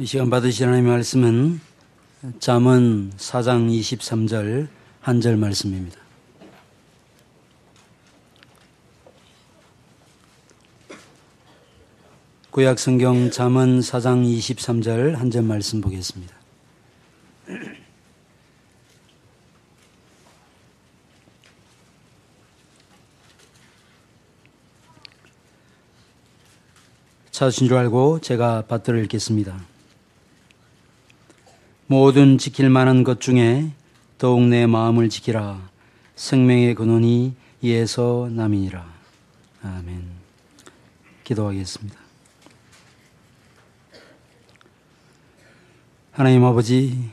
이 시간 받으실 하나님의 말씀은 잠언 4장 23절 한 절 말씀입니다. 구약 성경 잠언 4장 23절 한 절 말씀 보겠습니다. 찾으신 줄 알고 제가 받들어 읽겠습니다. 모든 지킬 만한 것 중에 더욱 내 마음을 지키라. 생명의 근원이 이에서 남이니라. 아멘. 기도하겠습니다. 하나님 아버지,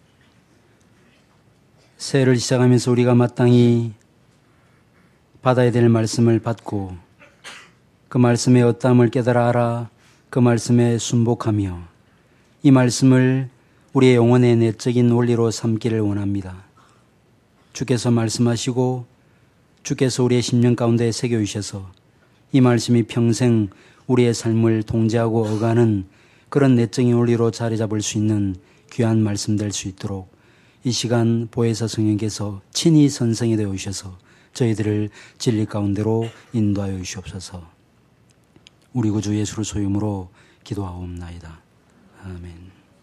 새해를 시작하면서 우리가 마땅히 받아야 될 말씀을 받고 그 말씀의 어떠함을 깨달아 알아 그 말씀에 순복하며 이 말씀을 우리의 영혼의 내적인 원리로 삼기를 원합니다. 주께서 말씀하시고 주께서 우리의 심령 가운데 새겨주셔서 이 말씀이 평생 우리의 삶을 통제하고 어가는 그런 내적인 원리로 자리 잡을 수 있는 귀한 말씀 될 수 있도록 이 시간 보혜사 성령께서 친히 선생이 되어 주셔서 저희들을 진리 가운데로 인도하여 주시옵소서. 우리 구주 예수를 소유으로 기도하옵나이다. 아멘.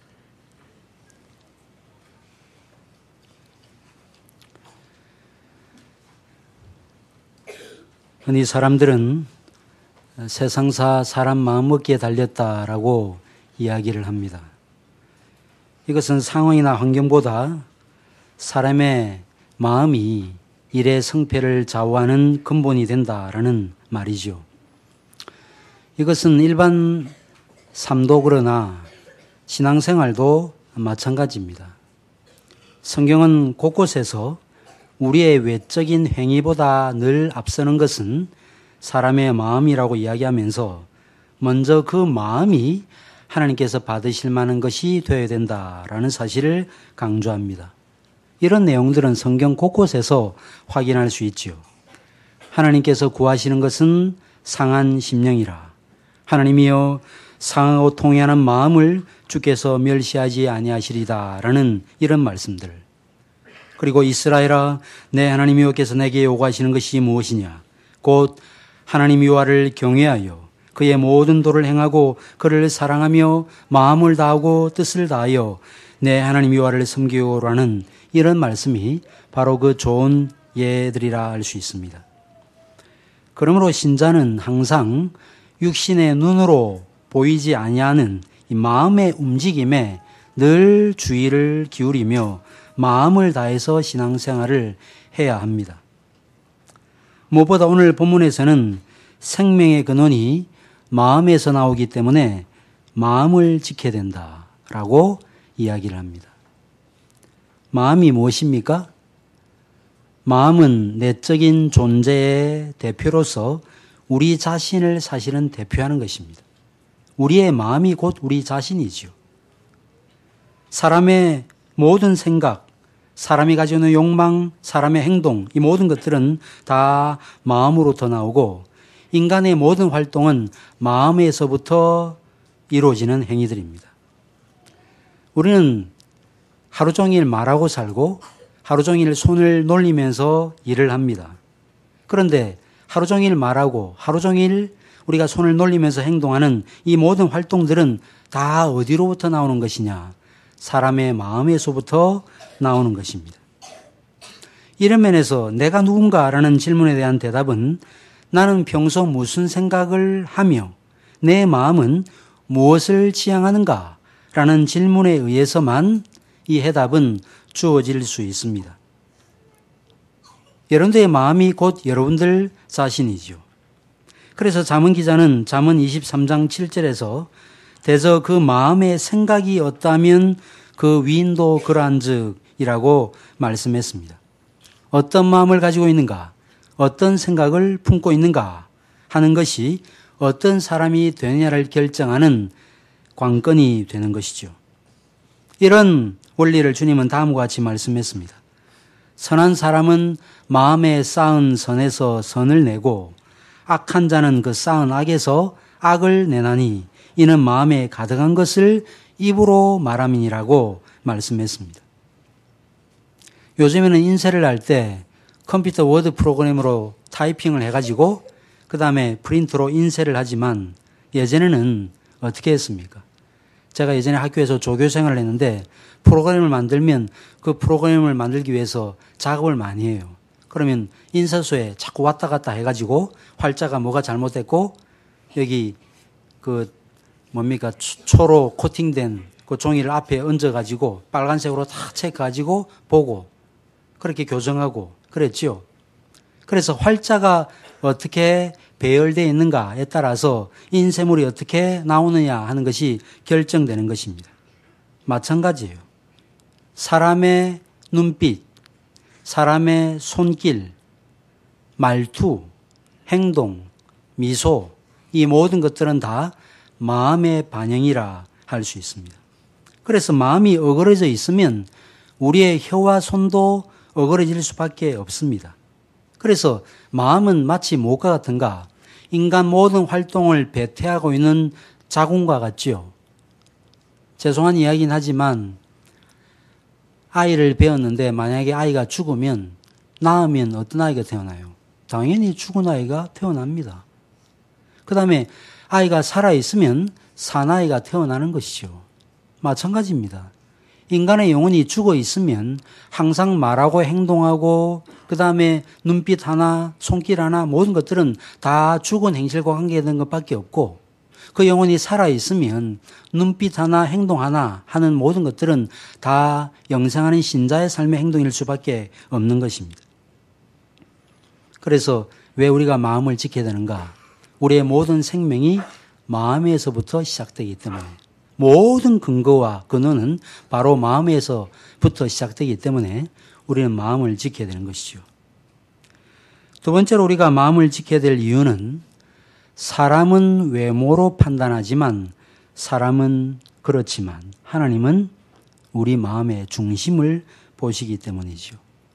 흔히 사람들은 세상사 사람 마음먹기에 달렸다라고 이야기를 합니다. 이것은 상황이나 환경보다 사람의 마음이 일의 성패를 좌우하는 근본이 된다라는 말이죠. 이것은 일반 삶도 그러나 신앙생활도 마찬가지입니다. 성경은 곳곳에서 우리의 외적인 행위보다 늘 앞서는 것은 사람의 마음이라고 이야기하면서 먼저 그 마음이 하나님께서 받으실 만한 것이 되어야 된다라는 사실을 강조합니다. 이런 내용들은 성경 곳곳에서 확인할 수 있지요. 하나님께서 구하시는 것은 상한 심령이라. 하나님이여 상하고 통회하는 마음을 주께서 멸시하지 아니하시리다라는 이런 말씀들. 그리고 이스라엘아, 내 하나님 여호와께서 내게 요구하시는 것이 무엇이냐? 곧 하나님 여호와를 경외하여 그의 모든 도를 행하고 그를 사랑하며 마음을 다하고 뜻을 다하여 내 하나님 여호와를 섬기오라는 이런 말씀이 바로 그 좋은 예들이라 할 수 있습니다. 그러므로 신자는 항상 육신의 눈으로 보이지 아니하는 이 마음의 움직임에 늘 주의를 기울이며 마음을 다해서 신앙생활을 해야 합니다. 무엇보다 오늘 본문에서는 생명의 근원이 마음에서 나오기 때문에 마음을 지켜야 된다라고 이야기를 합니다. 마음이 무엇입니까? 마음은 내적인 존재의 대표로서 우리 자신을 사실은 대표하는 것입니다. 우리의 마음이 곧 우리 자신이지요. 사람의 모든 생각, 사람이 가지고 있는 욕망, 사람의 행동, 이 모든 것들은 다 마음으로부터 나오고 인간의 모든 활동은 마음에서부터 이루어지는 행위들입니다. 우리는 하루 종일 말하고 살고 하루 종일 손을 놀리면서 일을 합니다. 그런데 하루 종일 말하고 하루 종일 우리가 손을 놀리면서 행동하는 이 모든 활동들은 다 어디로부터 나오는 것이냐? 사람의 마음에서부터 나오는 것입니다. 이런 면에서 내가 누군가라는 질문에 대한 대답은 나는 평소 무슨 생각을 하며 내 마음은 무엇을 지향하는가라는 질문에 의해서만 이 해답은 주어질 수 있습니다. 여러분들의 마음이 곧 여러분들 자신이죠. 그래서 잠언 기자는 잠언 23장 7절에서 대저 그 마음의 생각이 어떠하면 그 위인도 그러한즉이라고 말씀했습니다. 어떤 마음을 가지고 있는가, 어떤 생각을 품고 있는가 하는 것이 어떤 사람이 되느냐를 결정하는 관건이 되는 것이죠. 이런 원리를 주님은 다음과 같이 말씀했습니다. 선한 사람은 마음에 쌓은 선에서 선을 내고 악한 자는 그 쌓은 악에서 악을 내나니 이는 마음에 가득한 것을 입으로 말함이니라고 말씀했습니다. 요즘에는 인쇄를 할 때 컴퓨터 워드 프로그램으로 타이핑을 해가지고 그 다음에 프린트로 인쇄를 하지만 예전에는 어떻게 했습니까? 제가 예전에 학교에서 조교 생활을 했는데 프로그램을 만들면 그 프로그램을 만들기 위해서 작업을 많이 해요. 그러면 인쇄소에 자꾸 왔다 갔다 해가지고 활자가 뭐가 잘못됐고 여기 초로 코팅된 그 종이를 앞에 얹어가지고 빨간색으로 다 체크가지고 보고 그렇게 교정하고 그랬죠. 그래서 활자가 어떻게 배열되어 있는가에 따라서 인쇄물이 어떻게 나오느냐 하는 것이 결정되는 것입니다. 마찬가지예요. 사람의 눈빛, 사람의 손길, 말투, 행동, 미소, 이 모든 것들은 다 마음의 반영이라 할 수 있습니다. 그래서 마음이 어그러져 있으면 우리의 혀와 손도 어그러질 수밖에 없습니다. 그래서 마음은 마치 무엇과 같은가? 인간 모든 활동을 배태하고 있는 자궁과 같지요. 죄송한 이야기긴 하지만 아이를 배웠는데 만약에 아이가 죽으면 낳으면 어떤 아이가 태어나요? 당연히 죽은 아이가 태어납니다. 그 다음에 아이가 살아있으면 사나이가 태어나는 것이죠. 마찬가지입니다. 인간의 영혼이 죽어 있으면 항상 말하고 행동하고 그 다음에 눈빛 하나, 손길 하나 모든 것들은 다 죽은 행실과 관계된 것밖에 없고 그 영혼이 살아있으면 눈빛 하나, 행동 하나 하는 모든 것들은 다 영생하는 신자의 삶의 행동일 수밖에 없는 것입니다. 그래서 왜 우리가 마음을 지켜야 되는가? 우리의 모든 생명이 마음에서부터 시작되기 때문에 모든 근거와 근원은 바로 마음에서부터 시작되기 때문에 우리는 마음을 지켜야 되는 것이죠. 두 번째로 우리가 마음을 지켜야 될 이유는 사람은 외모로 판단하지만 사람은 그렇지만 하나님은 우리 마음의 중심을 보시기 때문이죠.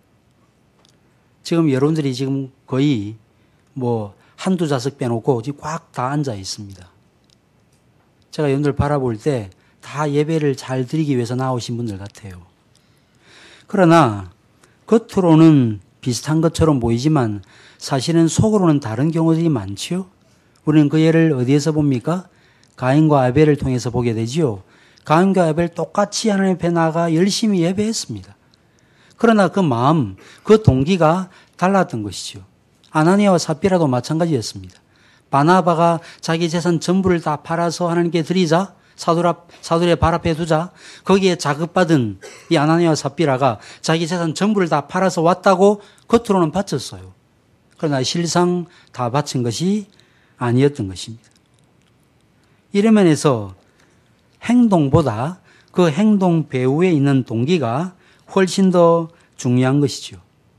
지금 여러분들이 지금 거의 한두 좌석 빼놓고 지금 꽉 다 앉아 있습니다. 제가 여러분들 바라볼 때 다 예배를 잘 드리기 위해서 나오신 분들 같아요. 그러나 겉으로는 비슷한 것처럼 보이지만 사실은 속으로는 다른 경우들이 많지요. 우리는 그 예를 어디에서 봅니까? 가인과 아벨을 통해서 보게 되지요. 가인과 아벨 똑같이 하나님 앞에 나가 열심히 예배했습니다. 그러나 그 마음, 그 동기가 달랐던 것이죠. 아나니아와 삽비라도 마찬가지였습니다. 바나바가 자기 재산 전부를 다 팔아서 하나님께 드리자, 사도의 발 앞에 두자, 거기에 자극받은 이 아나니아와 삽비라가 자기 재산 전부를 다 팔아서 왔다고 겉으로는 바쳤어요. 그러나 실상 다 바친 것이 아니었던 것입니다. 이런 면에서 행동보다 그 행동 배후에 있는 동기가 훨씬 더 중요한 것이죠.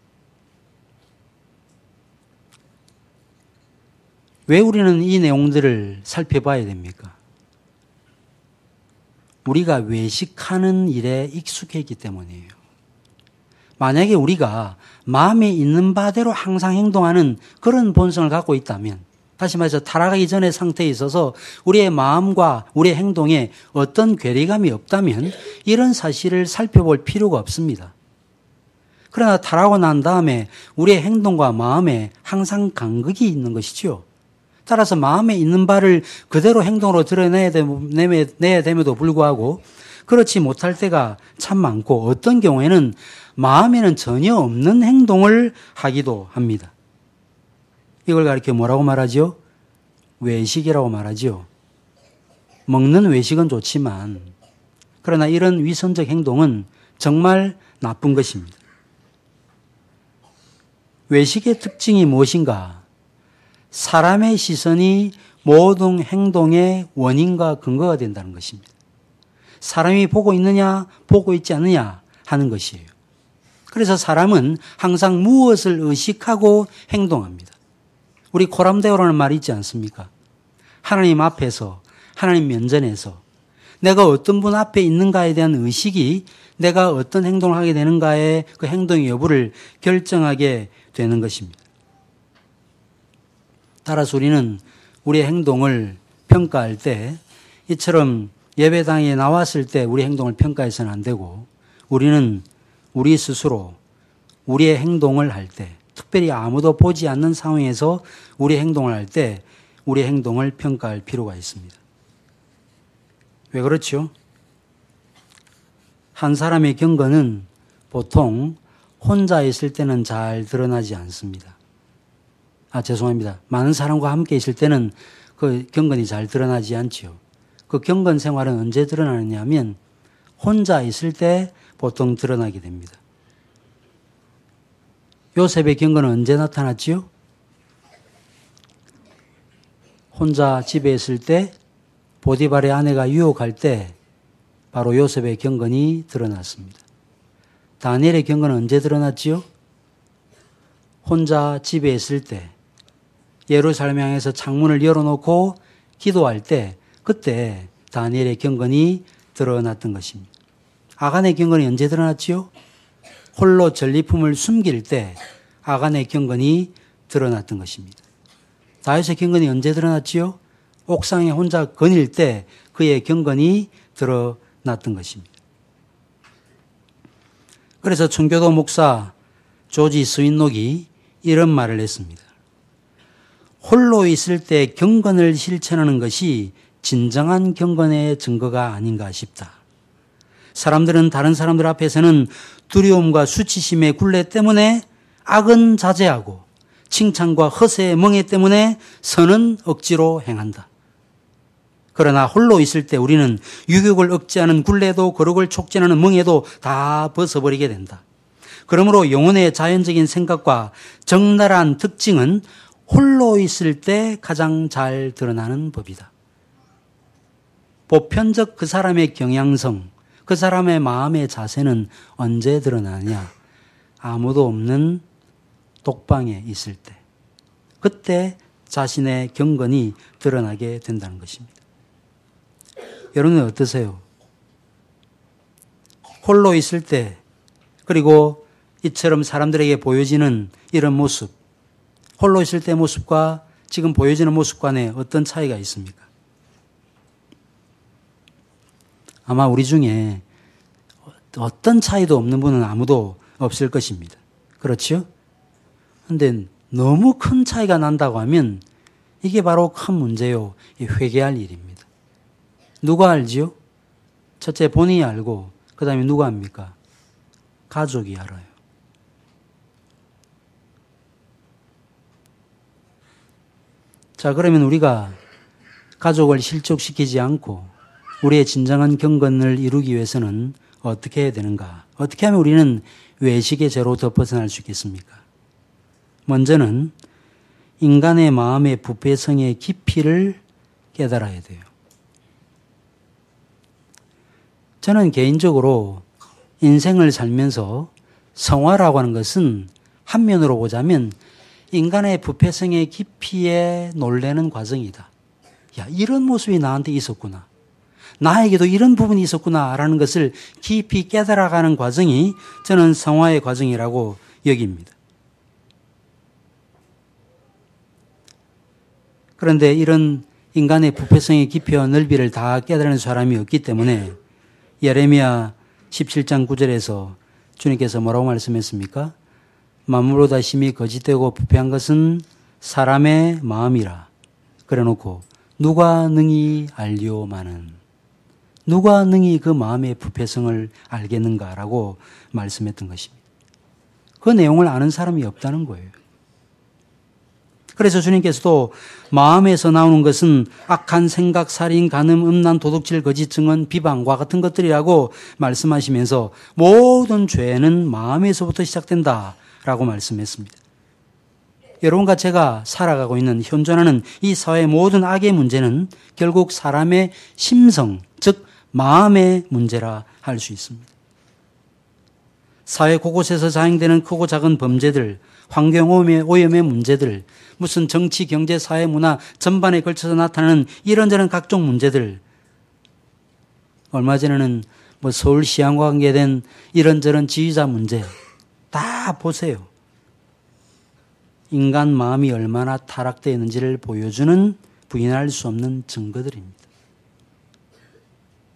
왜 우리는 이 내용들을 살펴봐야 됩니까? 우리가 외식하는 일에 익숙했기 때문이에요. 만약에 우리가 마음에 있는 바대로 항상 행동하는 그런 본성을 갖고 있다면, 다시 말해서 타락하기 전의 상태에 있어서 우리의 마음과 우리의 행동에 어떤 괴리감이 없다면 이런 사실을 살펴볼 필요가 없습니다. 그러나 타락하고 난 다음에 우리의 행동과 마음에 항상 간극이 있는 것이죠. 따라서 마음에 있는 바를 그대로 행동으로 드러내야 됨에도 불구하고 그렇지 못할 때가 참 많고 어떤 경우에는 마음에는 전혀 없는 행동을 하기도 합니다. 이걸 가리켜 뭐라고 말하죠? 외식이라고 말하죠. 먹는 외식은 좋지만 그러나 이런 위선적 행동은 정말 나쁜 것입니다. 외식의 특징이 무엇인가? 사람의 시선이 모든 행동의 원인과 근거가 된다는 것입니다. 사람이 보고 있느냐, 보고 있지 않느냐 하는 것이에요. 그래서 사람은 항상 무엇을 의식하고 행동합니다. 우리 코람데오라는 말이 있지 않습니까? 하나님 앞에서, 하나님 면전에서 내가 어떤 분 앞에 있는가에 대한 의식이 내가 어떤 행동을 하게 되는가의 그 행동의 여부를 결정하게 되는 것입니다. 따라서 우리는 우리의 행동을 평가할 때 이처럼 예배당에 나왔을 때 우리 행동을 평가해서는 안 되고 우리는 우리 스스로 우리의 행동을 할 때, 특별히 아무도 보지 않는 상황에서 우리 행동을 할 때 우리 행동을 평가할 필요가 있습니다. 왜 그렇죠? 한 사람의 경건은 보통 혼자 있을 때는 잘 드러나지 않습니다. 죄송합니다. 많은 사람과 함께 있을 때는 그 경건이 잘 드러나지 않지요. 그 경건 생활은 언제 드러나느냐 하면 혼자 있을 때 보통 드러나게 됩니다. 요셉의 경건은 언제 나타났지요? 혼자 집에 있을 때 보디발의 아내가 유혹할 때 바로 요셉의 경건이 드러났습니다. 다니엘의 경건은 언제 드러났지요? 혼자 집에 있을 때 예루살렘 향해서 창문을 열어놓고 기도할 때 그때 다니엘의 경건이 드러났던 것입니다. 아간의 경건이 언제 드러났지요? 홀로 전리품을 숨길 때 아간의 경건이 드러났던 것입니다. 다윗의 경건이 언제 드러났지요? 옥상에 혼자 거닐 때 그의 경건이 드러났던 것입니다. 그래서 청교도 목사 조지 스윈록이 이런 말을 했습니다. 홀로 있을 때 경건을 실천하는 것이 진정한 경건의 증거가 아닌가 싶다. 사람들은 다른 사람들 앞에서는 두려움과 수치심의 굴레 때문에 악은 자제하고 칭찬과 허세의 멍에 때문에 선은 억지로 행한다. 그러나 홀로 있을 때 우리는 유격을 억제하는 굴레도 거룩을 촉진하는 멍에도 다 벗어버리게 된다. 그러므로 영혼의 자연적인 생각과 적나라한 특징은 홀로 있을 때 가장 잘 드러나는 법이다. 보편적 그 사람의 경향성, 그 사람의 마음의 자세는 언제 드러나냐? 아무도 없는 독방에 있을 때. 그때 자신의 경건이 드러나게 된다는 것입니다. 여러분은 어떠세요? 홀로 있을 때, 그리고 이처럼 사람들에게 보여지는 이런 모습, 홀로 있을 때 모습과 지금 보여지는 모습 간에 어떤 차이가 있습니까? 아마 우리 중에 어떤 차이도 없는 분은 아무도 없을 것입니다. 그렇죠? 그런데 너무 큰 차이가 난다고 하면 이게 바로 큰 문제요. 회개할 일입니다. 누가 알지요? 첫째 본인이 알고 그 다음에 누가 합니까? 가족이 알아요. 자, 그러면 우리가 가족을 실족시키지 않고 우리의 진정한 경건을 이루기 위해서는 어떻게 해야 되는가? 어떻게 하면 우리는 외식의 죄로부터 벗어날 수 있겠습니까? 먼저는 인간의 마음의 부패성의 깊이를 깨달아야 돼요. 저는 개인적으로 인생을 살면서 성화라고 하는 것은 한면으로 보자면 인간의 부패성의 깊이에 놀라는 과정이다. 야, 이런 모습이 나한테 있었구나. 나에게도 이런 부분이 있었구나라는 것을 깊이 깨달아가는 과정이 저는 성화의 과정이라고 여깁니다. 그런데 이런 인간의 부패성의 깊이와 넓이를 다 깨달은 사람이 없기 때문에 예레미야 17장 9절에서 주님께서 뭐라고 말씀했습니까? 만물보다 심히 거짓되고 부패한 것은 사람의 마음이라. 그래놓고 누가 능히 알리오마는, 누가 능히 그 마음의 부패성을 알겠는가라고 말씀했던 것입니다. 그 내용을 아는 사람이 없다는 거예요. 그래서 주님께서도 마음에서 나오는 것은 악한 생각, 살인, 간음, 음란, 도둑질, 거짓, 증언, 비방과 같은 것들이라고 말씀하시면서 모든 죄는 마음에서부터 시작된다라고 말씀했습니다. 여러분과 제가 살아가고 있는 현존하는 이 사회의 모든 악의 문제는 결국 사람의 심성, 즉 마음의 문제라 할 수 있습니다. 사회 곳곳에서 자행되는 크고 작은 범죄들, 환경 오염의 문제들, 무슨 정치, 경제, 사회, 문화 전반에 걸쳐서 나타나는 이런저런 각종 문제들, 얼마 전에는 서울시향과 관계된 이런저런 지휘자 문제 다 보세요. 인간 마음이 얼마나 타락되어 있는지를 보여주는 부인할 수 없는 증거들입니다.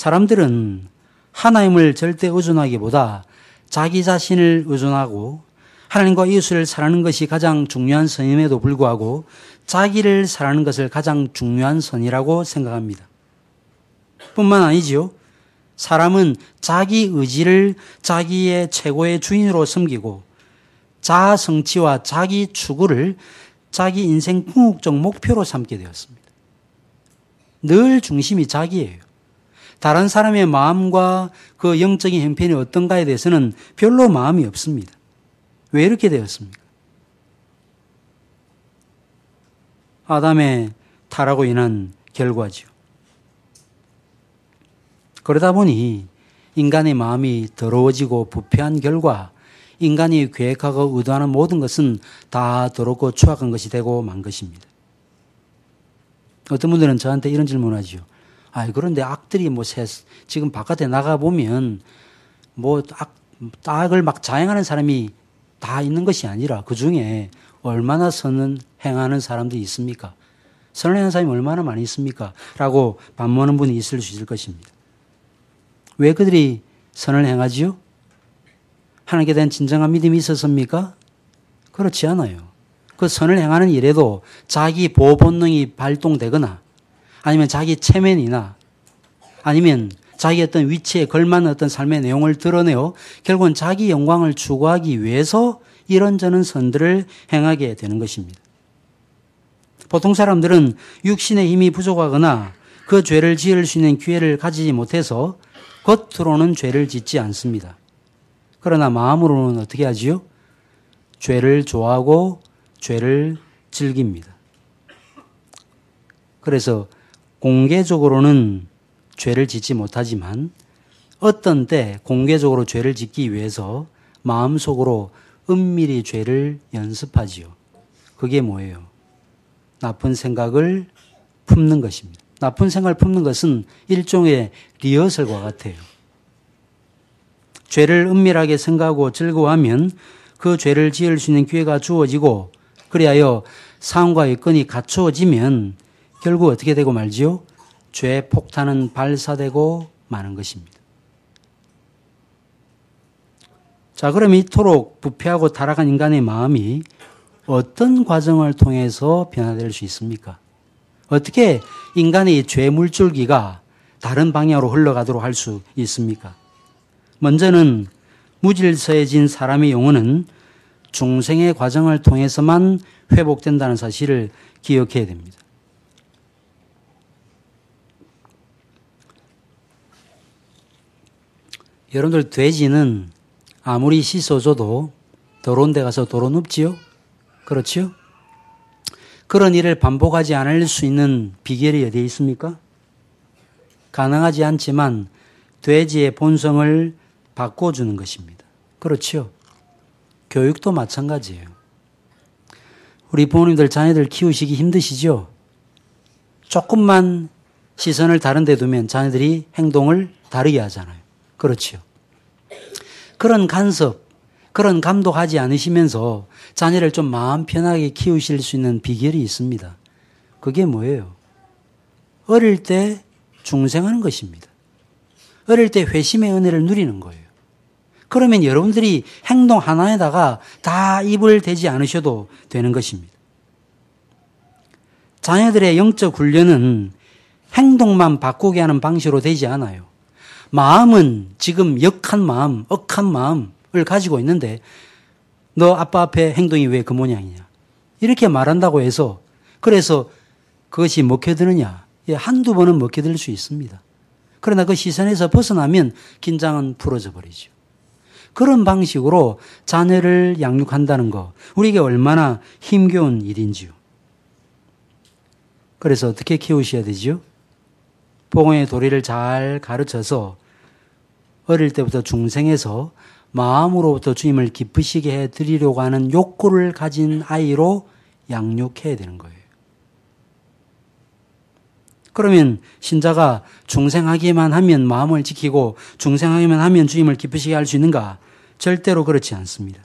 사람들은 하나님을 절대 의존하기보다 자기 자신을 의존하고 하나님과 이웃을 사랑하는 것이 가장 중요한 선임에도 불구하고 자기를 사랑하는 것을 가장 중요한 선이라고 생각합니다. 뿐만 아니지요. 사람은 자기 의지를 자기의 최고의 주인으로 섬기고 자아 성취와 자기 추구를 자기 인생 궁극적 목표로 삼게 되었습니다. 늘 중심이 자기예요. 다른 사람의 마음과 그 영적인 형편이 어떤가에 대해서는 별로 마음이 없습니다. 왜 이렇게 되었습니까? 아담의 타락으로 인한 결과죠. 그러다 보니 인간의 마음이 더러워지고 부패한 결과 인간이 계획하고 의도하는 모든 것은 다 더럽고 추악한 것이 되고 만 것입니다. 어떤 분들은 저한테 이런 질문을 하죠. 그런데 악들이 지금 바깥에 나가보면 악을 막 자행하는 사람이 다 있는 것이 아니라 그 중에 얼마나 선을 행하는 사람들이 있습니까? 선을 행하는 사람이 얼마나 많이 있습니까? 라고 반문하는 분이 있을 수 있을 것입니다. 왜 그들이 선을 행하지요? 하나님께 대한 진정한 믿음이 있었습니까? 그렇지 않아요. 그 선을 행하는 일에도 자기 보호 본능이 발동되거나 아니면 자기 체면이나 아니면 자기 어떤 위치에 걸맞는 어떤 삶의 내용을 드러내어 결국은 자기 영광을 추구하기 위해서 이런저런 선들을 행하게 되는 것입니다. 보통 사람들은 육신의 힘이 부족하거나 그 죄를 지을 수 있는 기회를 가지지 못해서 겉으로는 죄를 짓지 않습니다. 그러나 마음으로는 어떻게 하지요? 죄를 좋아하고 죄를 즐깁니다. 그래서 공개적으로는 죄를 짓지 못하지만 어떤 때 공개적으로 죄를 짓기 위해서 마음속으로 은밀히 죄를 연습하지요. 그게 뭐예요? 나쁜 생각을 품는 것입니다. 나쁜 생각을 품는 것은 일종의 리허설과 같아요. 죄를 은밀하게 생각하고 즐거워하면 그 죄를 지을 수 있는 기회가 주어지고 그리하여 상황과 여건이 갖추어지면 결국 어떻게 되고 말지요? 죄 폭탄은 발사되고 마는 것입니다. 자, 그럼 이토록 부패하고 타락한 인간의 마음이 어떤 과정을 통해서 변화될 수 있습니까? 어떻게 인간의 죄 물줄기가 다른 방향으로 흘러가도록 할 수 있습니까? 먼저는 무질서해진 사람의 영혼은 중생의 과정을 통해서만 회복된다는 사실을 기억해야 됩니다. 여러분들 돼지는 아무리 씻어줘도 더러운 데 가서 도로 눕지요? 그렇지요? 그런 일을 반복하지 않을 수 있는 비결이 어디에 있습니까? 가능하지 않지만 돼지의 본성을 바꿔주는 것입니다. 그렇지요? 교육도 마찬가지예요. 우리 부모님들 자녀들 키우시기 힘드시죠? 조금만 시선을 다른 데 두면 자녀들이 행동을 다르게 하잖아요. 그렇지요? 그런 간섭, 그런 감독하지 않으시면서 자녀를 좀 마음 편하게 키우실 수 있는 비결이 있습니다. 그게 뭐예요? 어릴 때 중생하는 것입니다. 어릴 때 회심의 은혜를 누리는 거예요. 그러면 여러분들이 행동 하나에다가 다 입을 대지 않으셔도 되는 것입니다. 자녀들의 영적 훈련은 행동만 바꾸게 하는 방식으로 되지 않아요. 마음은 지금 역한 마음, 억한 마음을 가지고 있는데 너 아빠 앞에 행동이 왜 그 모양이냐. 이렇게 말한다고 해서 그래서 그것이 먹혀드느냐. 한두 번은 먹혀들 수 있습니다. 그러나 그 시선에서 벗어나면 긴장은 풀어져 버리죠. 그런 방식으로 자녀를 양육한다는 거 우리에게 얼마나 힘겨운 일인지요. 그래서 어떻게 키우셔야 되죠? 복음의 도리를 잘 가르쳐서 어릴 때부터 중생에서 마음으로부터 주님을 기쁘시게 해드리려고 하는 욕구를 가진 아이로 양육해야 되는 거예요. 그러면 신자가 중생하기만 하면 마음을 지키고 중생하기만 하면 주님을 기쁘시게 할 수 있는가? 절대로 그렇지 않습니다.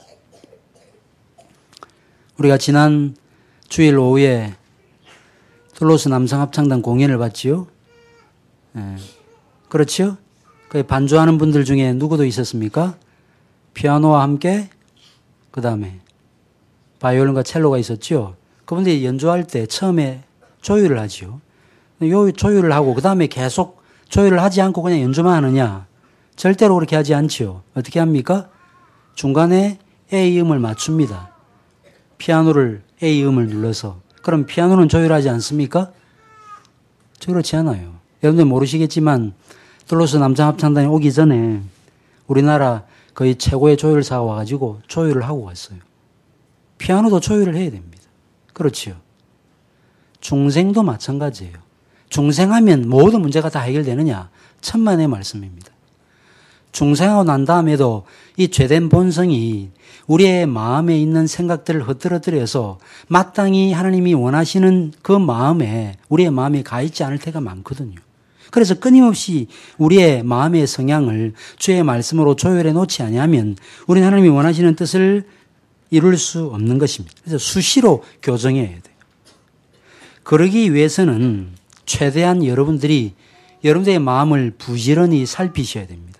우리가 지난 주일 오후에 툴로스 남성합창단 공연을 봤지요. 그렇죠? 그 반주하는 분들 중에 누구도 있었습니까? 피아노와 함께 그 다음에 바이올린과 첼로가 있었죠. 그분들이 연주할 때 처음에 조율을 하죠. 요 조율을 하고 그 다음에 계속 조율을 하지 않고 그냥 연주만 하느냐? 절대로 그렇게 하지 않죠. 어떻게 합니까? 중간에 A 음을 맞춥니다. 피아노를 A 음을 눌러서. 그럼 피아노는 조율하지 않습니까? 그렇지 않아요. 여러분들 모르시겠지만 툴로스 남자합창단이 오기 전에 우리나라 거의 최고의 조율사가 와가지고 조율을 하고 갔어요. 피아노도 조율을 해야 됩니다. 그렇죠. 중생도 마찬가지예요. 중생하면 모든 문제가 다 해결되느냐? 천만의 말씀입니다. 중생하고 난 다음에도 이 죄된 본성이 우리의 마음에 있는 생각들을 흩뜨려서 마땅히 하나님이 원하시는 그 마음에 우리의 마음에 가 있지 않을 때가 많거든요. 그래서 끊임없이 우리의 마음의 성향을 주의 말씀으로 조율해 놓지 아니하면 우리는 하나님이 원하시는 뜻을 이룰 수 없는 것입니다. 그래서 수시로 교정해야 돼요. 그러기 위해서는 최대한 여러분들이 여러분들의 마음을 부지런히 살피셔야 됩니다.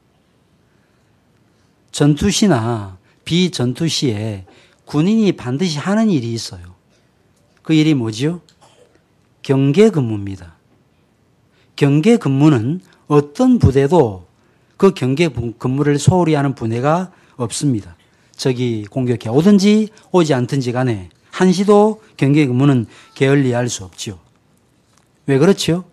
전투시나 비전투시에 군인이 반드시 하는 일이 있어요. 그 일이 뭐죠? 경계 근무입니다. 경계 근무는 어떤 부대도 그 경계 근무를 소홀히 하는 부대가 없습니다. 적이 공격해 오든지 오지 않든지 간에 한시도 경계 근무는 게을리할 수 없지요. 왜 그렇죠?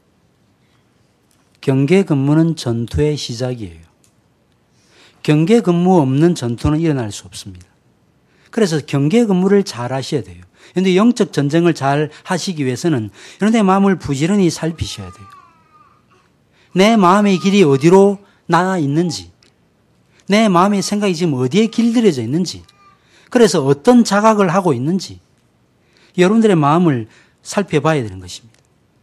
경계 근무는 전투의 시작이에요. 경계 근무 없는 전투는 일어날 수 없습니다. 그래서 경계 근무를 잘 하셔야 돼요. 그런데 영적 전쟁을 잘 하시기 위해서는 여러분의 마음을 부지런히 살피셔야 돼요. 내 마음의 길이 어디로 나아 있는지, 내 마음의 생각이 지금 어디에 길들여져 있는지, 그래서 어떤 자각을 하고 있는지 여러분들의 마음을 살펴봐야 되는 것입니다.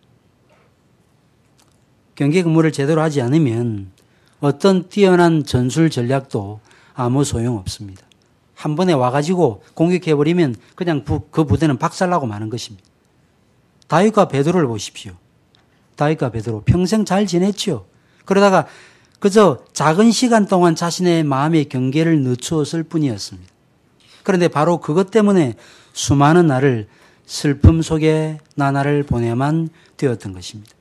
경계 근무를 제대로 하지 않으면 어떤 뛰어난 전술 전략도 아무 소용없습니다. 한 번에 와가지고 공격해버리면 그냥 그 부대는 박살나고 마는 것입니다. 다윗과 베드로를 보십시오. 다윗과 베드로 평생 잘 지냈죠. 그러다가 그저 작은 시간 동안 자신의 마음의 경계를 늦추었을 뿐이었습니다. 그런데 바로 그것 때문에 수많은 날을 슬픔 속에 나날을 보내야만 되었던 것입니다.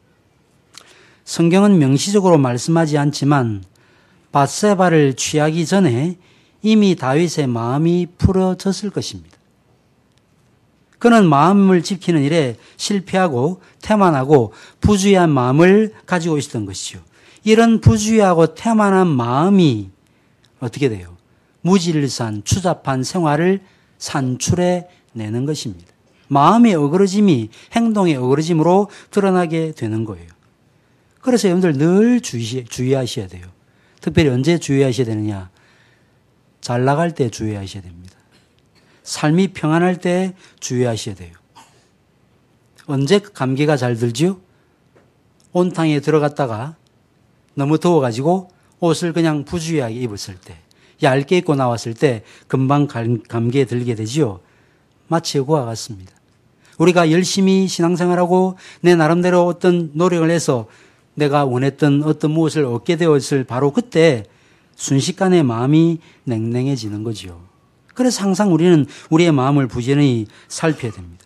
성경은 명시적으로 말씀하지 않지만 밧세바를 취하기 전에 이미 다윗의 마음이 풀어졌을 것입니다. 그는 마음을 지키는 일에 실패하고 태만하고 부주의한 마음을 가지고 있었던 것이죠. 이런 부주의하고 태만한 마음이 어떻게 돼요? 무질산, 추잡한 생활을 산출해 내는 것입니다. 마음의 어그러짐이 행동의 어그러짐으로 드러나게 되는 거예요. 그래서 여러분들 늘 주의하셔야 돼요. 특별히 언제 주의하셔야 되느냐? 잘 나갈 때 주의하셔야 됩니다. 삶이 평안할 때 주의하셔야 돼요. 언제 감기가 잘 들죠? 온탕에 들어갔다가 너무 더워가지고 옷을 그냥 부주의하게 입었을 때, 얇게 입고 나왔을 때 금방 감기에 들게 되지요. 마치 그와 같습니다. 우리가 열심히 신앙생활하고 내 나름대로 어떤 노력을 해서 내가 원했던 어떤 무엇을 얻게 되었을 바로 그때 순식간에 마음이 냉랭해지는 거죠. 그래서 항상 우리는 우리의 마음을 부지런히 살펴야 됩니다.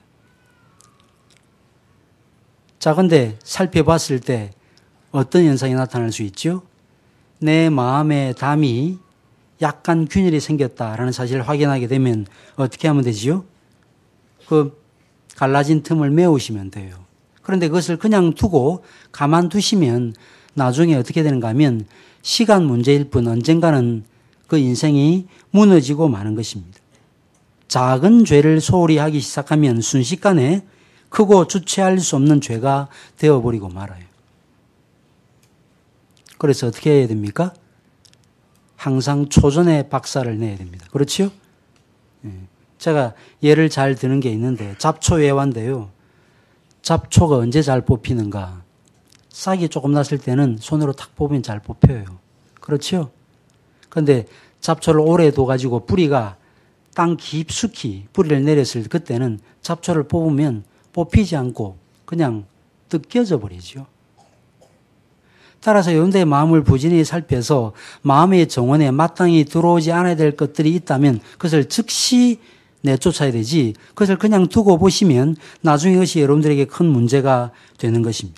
자, 근데 살펴봤을 때 어떤 현상이 나타날 수 있죠? 내 마음의 담이 약간 균열이 생겼다라는 사실을 확인하게 되면 어떻게 하면 되지요? 그 갈라진 틈을 메우시면 돼요. 그런데 그것을 그냥 두고 가만두시면 나중에 어떻게 되는가 하면 시간 문제일 뿐 언젠가는 그 인생이 무너지고 마는 것입니다. 작은 죄를 소홀히 하기 시작하면 순식간에 크고 주체할 수 없는 죄가 되어버리고 말아요. 그래서 어떻게 해야 됩니까? 항상 초전에 박살을 내야 됩니다. 그렇죠? 제가 예를 잘 드는 게 있는데 잡초예화인데요. 잡초가 언제 잘 뽑히는가? 싹이 조금 났을 때는 손으로 탁 뽑으면 잘 뽑혀요. 그렇죠? 그런데 잡초를 오래 둬가지고 뿌리가 땅 깊숙이 뿌리를 내렸을 그때는 잡초를 뽑으면 뽑히지 않고 그냥 뜯겨져 버리죠. 따라서 여러분들의 마음을 부지런히 살펴서 마음의 정원에 마땅히 들어오지 않아야 될 것들이 있다면 그것을 즉시 내쫓아야 되지, 그것을 그냥 두고 보시면 나중에 그것이 여러분들에게 큰 문제가 되는 것입니다.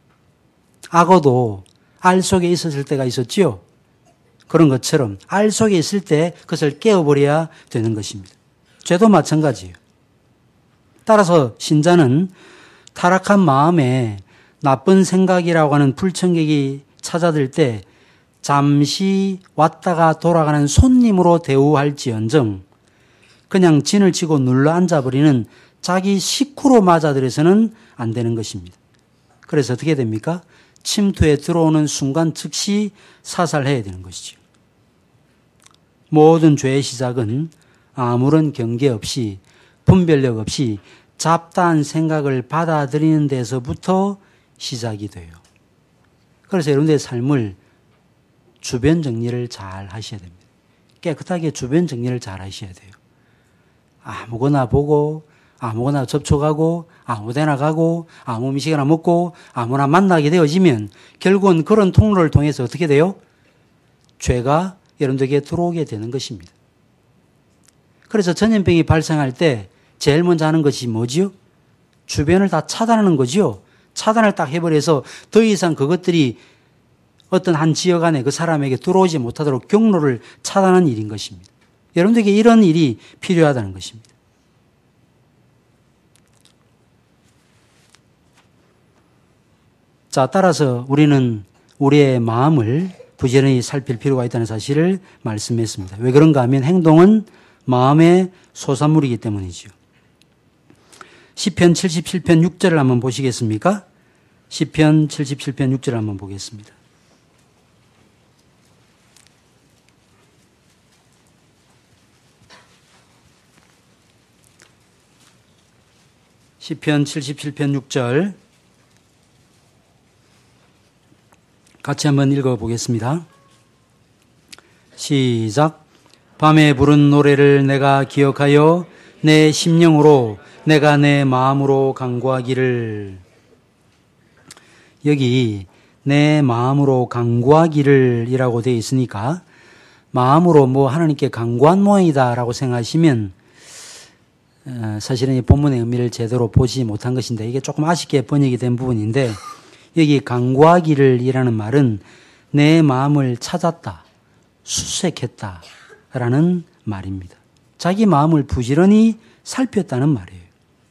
악어도 알 속에 있었을 때가 있었지요. 그런 것처럼 알 속에 있을 때 그것을 깨어버려야 되는 것입니다. 죄도 마찬가지예요. 따라서 신자는 타락한 마음에 나쁜 생각이라고 하는 불청객이 찾아들 때 잠시 왔다가 돌아가는 손님으로 대우할지언정 그냥 진을 치고 눌러 앉아버리는 자기 식구로 맞아들여서는 안 되는 것입니다. 그래서 어떻게 됩니까? 침투에 들어오는 순간 즉시 사살해야 되는 것이죠. 모든 죄의 시작은 아무런 경계 없이 분별력 없이 잡다한 생각을 받아들이는 데서부터 시작이 돼요. 그래서 여러분들의 삶을 주변 정리를 잘 하셔야 됩니다. 깨끗하게 주변 정리를 잘 하셔야 돼요. 아무거나 보고 아무거나 접촉하고 아무데나 가고 아무 음식이나 먹고 아무나 만나게 되어지면 결국은 그런 통로를 통해서 어떻게 돼요? 죄가 여러분들에게 들어오게 되는 것입니다. 그래서 전염병이 발생할 때 제일 먼저 하는 것이 뭐지요? 주변을 다 차단하는 거지요. 차단을 딱 해버려서 더 이상 그것들이 어떤 한 지역 안에 그 사람에게 들어오지 못하도록 경로를 차단하는 일인 것입니다. 여러분들에게 이런 일이 필요하다는 것입니다. 자, 따라서 우리는 우리의 마음을 부지런히 살필 필요가 있다는 사실을 말씀했습니다. 왜 그런가 하면 행동은 마음의 소산물이기 때문이죠. 시편 77편 6절을 한번 보시겠습니까? 시편 77편 6절을 한번 보겠습니다. 시편 77편 6절 같이 한번 읽어보겠습니다. 시작. 밤에 부른 노래를 내가 기억하여 내 심령으로 내가 내 마음으로 간구하기를. 여기 내 마음으로 간구하기를 이라고 되어 있으니까 마음으로 뭐 하나님께 간구한 모양이다라고 생각하시면 사실은 이 본문의 의미를 제대로 보지 못한 것인데 이게 조금 아쉽게 번역이 된 부분인데 여기 간구하기를 이라는 말은 내 마음을 찾았다, 수색했다 라는 말입니다. 자기 마음을 부지런히 살폈다는 말이에요.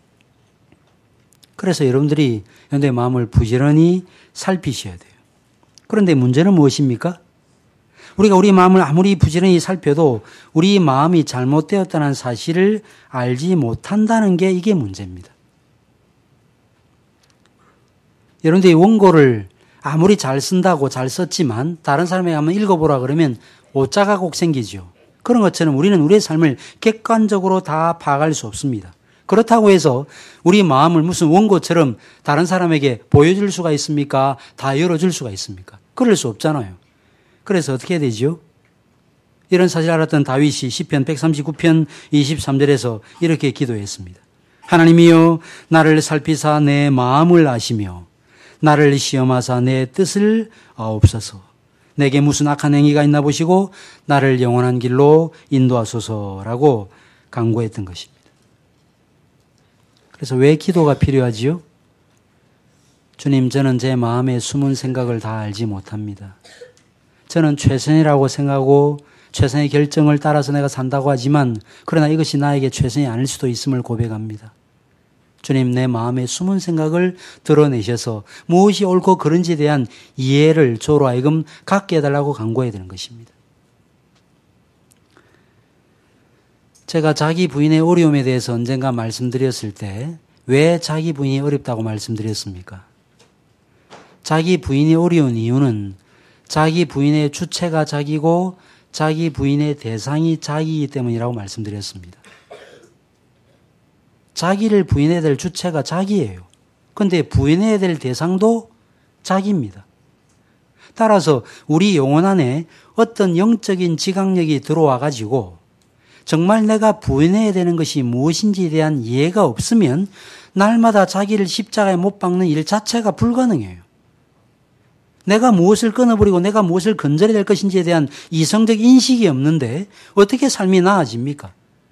그래서 여러분들이 내 마음을 부지런히 살피셔야 돼요. 그런데 문제는 무엇입니까? 우리가 우리 마음을 아무리 부지런히 살펴도 우리 마음이 잘못되었다는 사실을 알지 못한다는 게 이게 문제입니다. 여러분들이 원고를 아무리 잘 쓴다고 잘 썼지만 다른 사람에게 한번 읽어보라 그러면 오자가 꼭 생기죠. 그런 것처럼 우리는 우리의 삶을 객관적으로 다 파악할 수 없습니다. 그렇다고 해서 우리 마음을 무슨 원고처럼 다른 사람에게 보여줄 수가 있습니까? 다 열어줄 수가 있습니까? 그럴 수 없잖아요. 그래서 어떻게 해야 되죠? 이런 사실을 알았던 다윗이 시편 139편 23절에서 이렇게 기도했습니다. 하나님이여 나를 살피사 내 마음을 아시며 나를 시험하사 내 뜻을 아옵소서. 내게 무슨 악한 행위가 있나 보시고 나를 영원한 길로 인도하소서라고 간구했던 것입니다. 그래서 왜 기도가 필요하지요? 주님, 저는 제 마음의 숨은 생각을 다 알지 못합니다. 저는 최선이라고 생각하고 최선의 결정을 따라서 내가 산다고 하지만 그러나 이것이 나에게 최선이 아닐 수도 있음을 고백합니다. 주님, 내 마음의 숨은 생각을 드러내셔서 무엇이 옳고 그른지에 대한 이해를 저로 하여금 갖게 해달라고 간구해야 되는 것입니다. 제가 자기 부인의 어려움에 대해서 언젠가 말씀드렸을 때 왜 자기 부인이 어렵다고 말씀드렸습니까? 자기 부인이 어려운 이유는 자기 부인의 주체가 자기고 자기 부인의 대상이 자기이기 때문이라고 말씀드렸습니다. 자기를 부인해야 될 주체가 자기예요. 그런데 부인해야 될 대상도 자기입니다. 따라서 우리 영혼 안에 어떤 영적인 지각력이 들어와 가지고 정말 내가 부인해야 되는 것이 무엇인지에 대한 이해가 없으면 날마다 자기를 십자가에 못 박는 일 자체가 불가능해요. 내가 무엇을 끊어버리고 내가 무엇을 건져야 될 것인지에 대한 이성적 인식이 없는데 어떻게 삶이 나아집니까?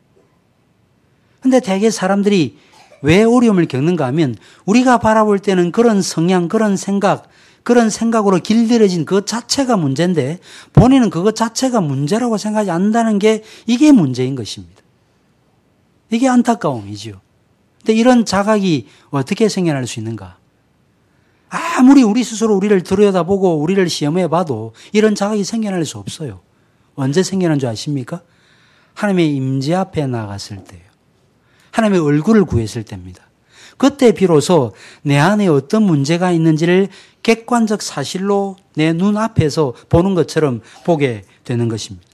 근데 대개 사람들이 왜 어려움을 겪는가 하면 우리가 바라볼 때는 그런 성향, 그런 생각으로 길들여진 그 자체가 문제인데 본인은 그것 자체가 문제라고 생각하지 않는다는 게 이게 문제인 것입니다. 이게 안타까움이죠. 근데 이런 자각이 어떻게 생겨날 수 있는가? 아무리 우리 스스로 우리를 들여다보고 우리를 시험해 봐도 이런 자각이 생겨날 수 없어요. 언제 생겨난 줄 아십니까? 하나님의 임재 앞에 나갔을 때예요. 하나님의 얼굴을 구했을 때입니다. 그때 비로소 내 안에 어떤 문제가 있는지를 객관적 사실로 내 눈앞에서 보는 것처럼 보게 되는 것입니다.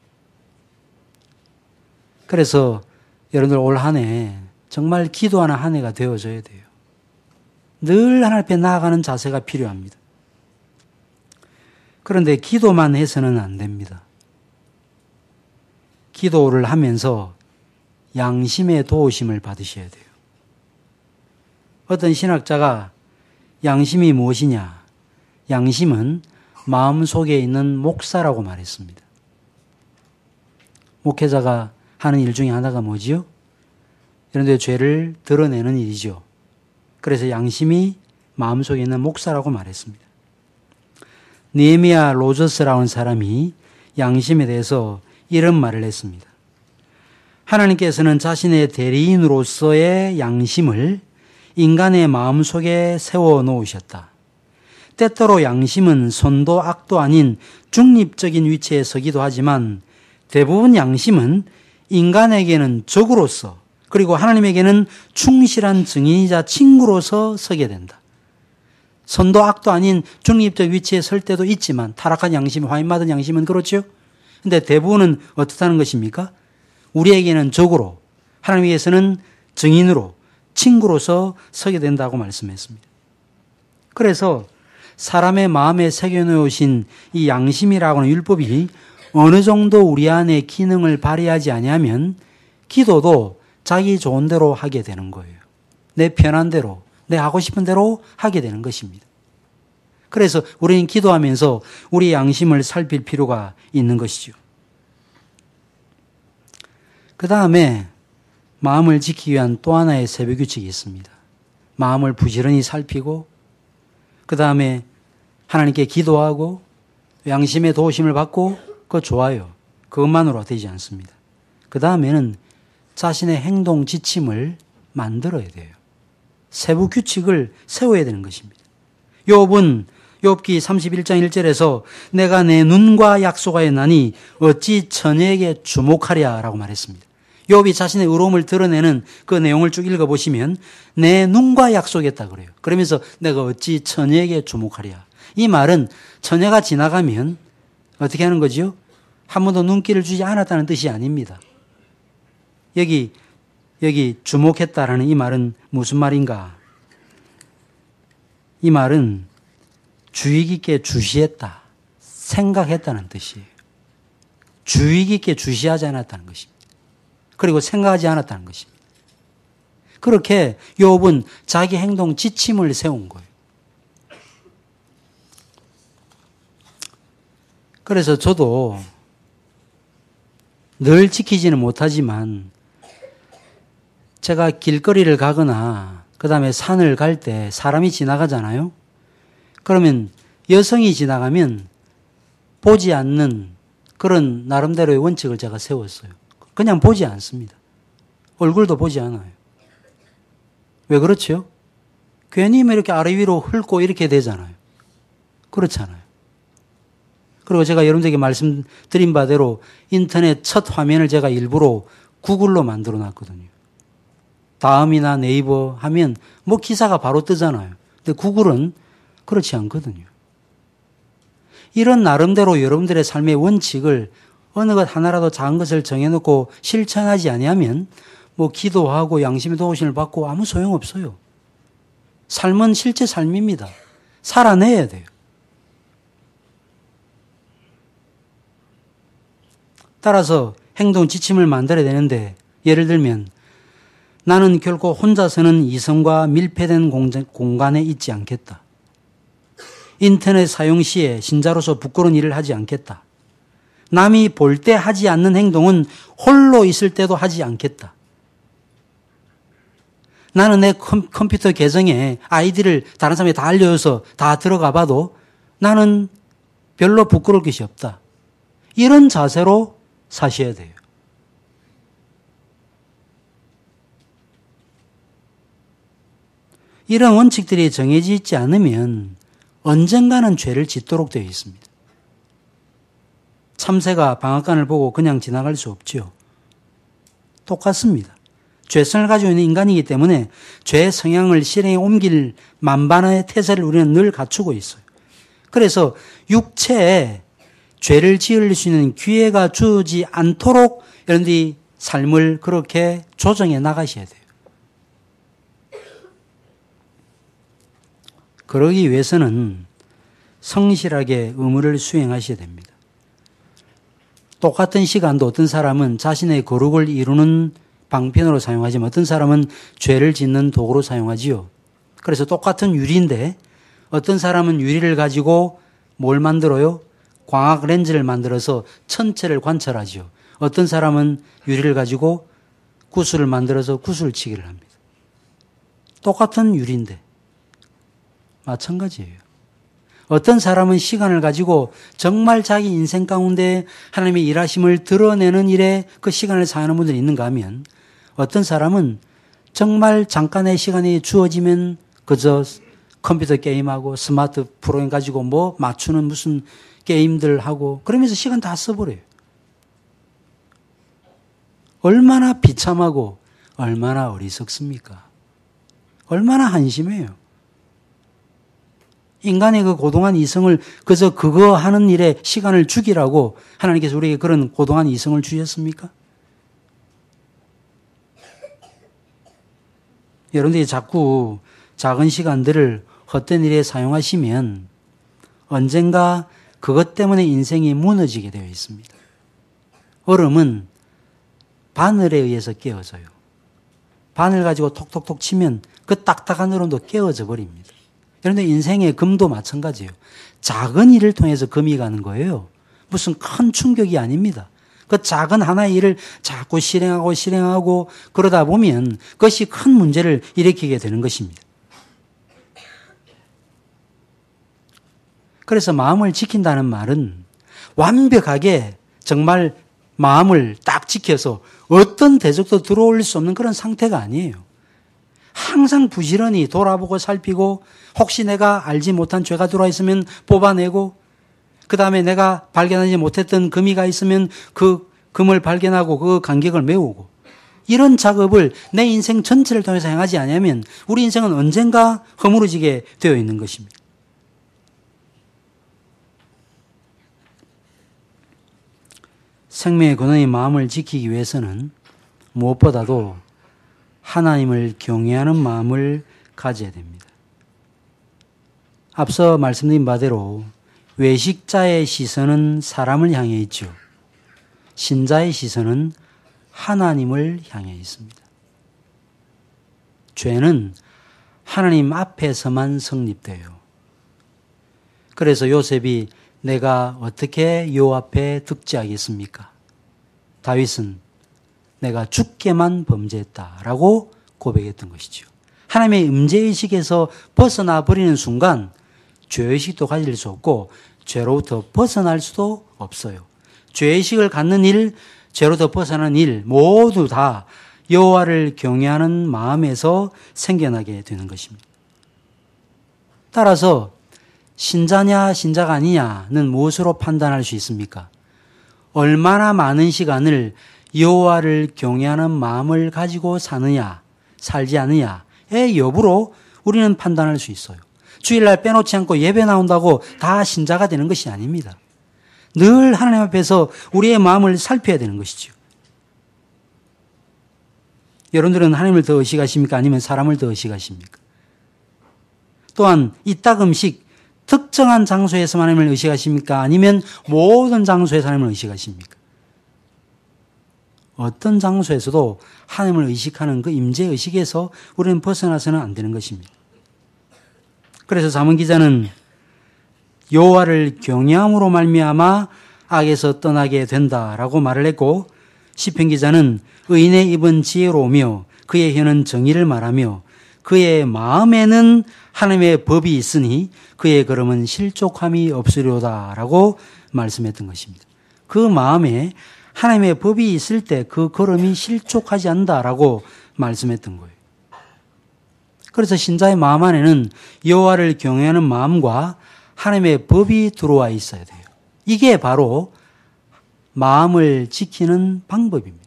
그래서 여러분들 올 한 해 정말 기도하는 한 해가 되어져야 돼요. 늘 하나님 앞에 나아가는 자세가 필요합니다. 그런데 기도만 해서는 안 됩니다. 기도를 하면서 양심의 도우심을 받으셔야 돼요. 어떤 신학자가 양심이 무엇이냐? 양심은 마음속에 있는 목사라고 말했습니다. 목회자가 하는 일 중에 하나가 뭐지요? 여러분들의 죄를 드러내는 일이죠. 그래서 양심이 마음속에 있는 목사라고 말했습니다. 느헤미야 로저스라는 사람이 양심에 대해서 이런 말을 했습니다. 하나님께서는 자신의 대리인으로서의 양심을 인간의 마음속에 세워놓으셨다. 때때로 양심은 선도 악도 아닌 중립적인 위치에 서기도 하지만 대부분 양심은 인간에게는 적으로서 그리고 하나님에게는 충실한 증인이자 친구로서 서게 된다. 선도 악도 아닌 중립적 위치에 설 때도 있지만 타락한 양심, 화인받은 양심은 그렇죠. 근데 대부분은 어떻다는 것입니까? 우리에게는 적으로, 하나님께서는 증인으로, 친구로서 서게 된다고 말씀했습니다. 그래서 사람의 마음에 새겨놓으신 이 양심이라고 하는 율법이 어느 정도 우리 안에 기능을 발휘하지 아니하면 기도도 자기 좋은 대로 하게 되는 거예요. 내 편한 대로, 내 하고 싶은 대로 하게 되는 것입니다. 그래서 우리는 기도하면서 우리 양심을 살필 필요가 있는 것이죠. 그 다음에 마음을 지키기 위한 또 하나의 새벽 규칙이 있습니다. 마음을 부지런히 살피고 그 다음에 하나님께 기도하고 양심의 도우심을 받고 그거 좋아요. 그것만으로 되지 않습니다. 그 다음에는 자신의 행동 지침을 만들어야 돼요. 세부 규칙을 세워야 되는 것입니다. 욥은 욥기 31장 1절에서 내가 내 눈과 약속하였나니 어찌 처녀에게 주목하랴라고 말했습니다. 욥이 자신의 의로움을 드러내는 그 내용을 쭉 읽어보시면 내 눈과 약속했다 그래요. 그러면서 내가 어찌 처녀에게 주목하랴. 이 말은 처녀가 지나가면 어떻게 하는 거지요? 한 번도 눈길을 주지 않았다는 뜻이 아닙니다. 여기 주목했다라는 이 말은 무슨 말인가? 이 말은 주의 깊게 주시했다, 생각했다는 뜻이에요. 주의 깊게 주시하지 않았다는 것입니다. 그리고 생각하지 않았다는 것입니다. 그렇게 욥은 자기 행동 지침을 세운 거예요. 그래서 저도 늘 지키지는 못하지만 제가 길거리를 가거나 그 다음에 산을 갈 때 사람이 지나가잖아요. 그러면 여성이 지나가면 보지 않는 그런 나름대로의 원칙을 제가 세웠어요. 그냥 보지 않습니다. 얼굴도 보지 않아요. 왜 그렇죠? 괜히 이렇게 아래 위로 훑고 이렇게 되잖아요. 그렇잖아요. 그리고 제가 여러분들에게 말씀드린 바대로 인터넷 첫 화면을 제가 일부러 구글로 만들어 놨거든요. 다음이나 네이버 하면 뭐 기사가 바로 뜨잖아요. 근데 구글은 그렇지 않거든요. 이런 나름대로 여러분들의 삶의 원칙을 어느 것 하나라도 작은 것을 정해놓고 실천하지 아니하면 뭐 기도하고 양심의 도우심을 받고 아무 소용없어요. 삶은 실제 삶입니다. 살아내야 돼요. 따라서 행동 지침을 만들어야 되는데 예를 들면 나는 결코 혼자서는 이성과 밀폐된 공간에 있지 않겠다. 인터넷 사용 시에 신자로서 부끄러운 일을 하지 않겠다. 남이 볼 때 하지 않는 행동은 홀로 있을 때도 하지 않겠다. 나는 내 컴퓨터 계정에 아이디를 다른 사람이 다 알려줘서 다 들어가 봐도 나는 별로 부끄러울 것이 없다. 이런 자세로 사셔야 돼요. 이런 원칙들이 정해져 있지 않으면 언젠가는 죄를 짓도록 되어 있습니다. 참새가 방앗간을 보고 그냥 지나갈 수 없지요. 똑같습니다. 죄성을 가지고 있는 인간이기 때문에 죄의 성향을 실행에 옮길 만반의 태세를 우리는 늘 갖추고 있어요. 그래서 육체에 죄를 지을 수 있는 기회가 주어지지 않도록 여러분들이 삶을 그렇게 조정해 나가셔야 돼요. 그러기 위해서는 성실하게 의무를 수행하셔야 됩니다. 똑같은 시간도 어떤 사람은 자신의 거룩을 이루는 방편으로 사용하지만 어떤 사람은 죄를 짓는 도구로 사용하지요. 그래서 똑같은 유리인데 어떤 사람은 유리를 가지고 뭘 만들어요? 광학 렌즈를 만들어서 천체를 관찰하지요. 어떤 사람은 유리를 가지고 구슬을 만들어서 구슬치기를 합니다. 똑같은 유리인데 마찬가지예요. 어떤 사람은 시간을 가지고 정말 자기 인생 가운데 하나님의 일하심을 드러내는 일에 그 시간을 사용하는 분들이 있는가 하면 어떤 사람은 정말 잠깐의 시간이 주어지면 그저 컴퓨터 게임하고 스마트 프로그램 가지고 뭐 맞추는 무슨 게임들 하고 그러면서 시간 다 써버려요. 얼마나 비참하고 얼마나 어리석습니까? 얼마나 한심해요. 인간의 그 고동한 이성을 그저 그거 하는 일에 시간을 죽이라고 하나님께서 우리에게 그런 고동한 이성을 주셨습니까? 여러분들이 자꾸 작은 시간들을 헛된 일에 사용하시면 언젠가 그것 때문에 인생이 무너지게 되어 있습니다. 얼음은 바늘에 의해서 깨어져요. 바늘 가지고 톡톡톡 치면 그 딱딱한 얼음도 깨어져 버립니다. 그런데 인생의 금도 마찬가지예요. 작은 일을 통해서 금이 가는 거예요. 무슨 큰 충격이 아닙니다. 그 작은 하나의 일을 자꾸 실행하고 그러다 보면 그것이 큰 문제를 일으키게 되는 것입니다. 그래서 마음을 지킨다는 말은 완벽하게 정말 마음을 딱 지켜서 어떤 대적도 들어올 수 없는 그런 상태가 아니에요. 항상 부지런히 돌아보고 살피고 혹시 내가 알지 못한 죄가 들어와 있으면 뽑아내고 그 다음에 내가 발견하지 못했던 금이가 있으면 그 금을 발견하고 그 간격을 메우고 이런 작업을 내 인생 전체를 통해서 행하지 않으면 우리 인생은 언젠가 허물어지게 되어 있는 것입니다. 생명의 근원의 마음을 지키기 위해서는 무엇보다도 하나님을 경외하는 마음을 가져야 됩니다. 앞서 말씀드린 바대로 외식자의 시선은 사람을 향해 있죠. 신자의 시선은 하나님을 향해 있습니다. 죄는 하나님 앞에서만 성립돼요. 그래서 요셉이 내가 어떻게 요 앞에 득죄하겠습니까? 다윗은 내가 주께만 범죄했다라고 고백했던 것이죠. 하나님의 임재의식에서 벗어나 버리는 순간 죄의식도 가질 수 없고 죄로부터 벗어날 수도 없어요. 죄의식을 갖는 일, 죄로부터 벗어나는 일 모두 다 여호와를 경외하는 마음에서 생겨나게 되는 것입니다. 따라서 신자냐 신자가 아니냐는 무엇으로 판단할 수 있습니까? 얼마나 많은 시간을 여호와를 경외하는 마음을 가지고 사느냐, 살지 않느냐의 여부로 우리는 판단할 수 있어요. 주일날 빼놓지 않고 예배 나온다고 다 신자가 되는 것이 아닙니다. 늘 하나님 앞에서 우리의 마음을 살펴야 되는 것이죠. 여러분들은 하나님을 더 의식하십니까? 아니면 사람을 더 의식하십니까? 또한 이따금씩 특정한 장소에서 하나님을 의식하십니까? 아니면 모든 장소에서 하나님을 의식하십니까? 어떤 장소에서도 하나님을 의식하는 그 임재의식에서 우리는 벗어나서는 안 되는 것입니다. 그래서 잠언 기자는 여호와를 경외함으로 말미암아 악에서 떠나게 된다라고 말을 했고, 시편 기자는 의인의 입은 지혜로우며 그의 혀는 정의를 말하며 그의 마음에는 하나님의 법이 있으니 그의 걸음은 실족함이 없으려다라고 말씀했던 것입니다. 그 마음에 하나님의 법이 있을 때 그 걸음이 실족하지 않는다라고 말씀했던 거예요. 그래서 신자의 마음 안에는 여호와를 경외하는 마음과 하나님의 법이 들어와 있어야 돼요. 이게 바로 마음을 지키는 방법입니다.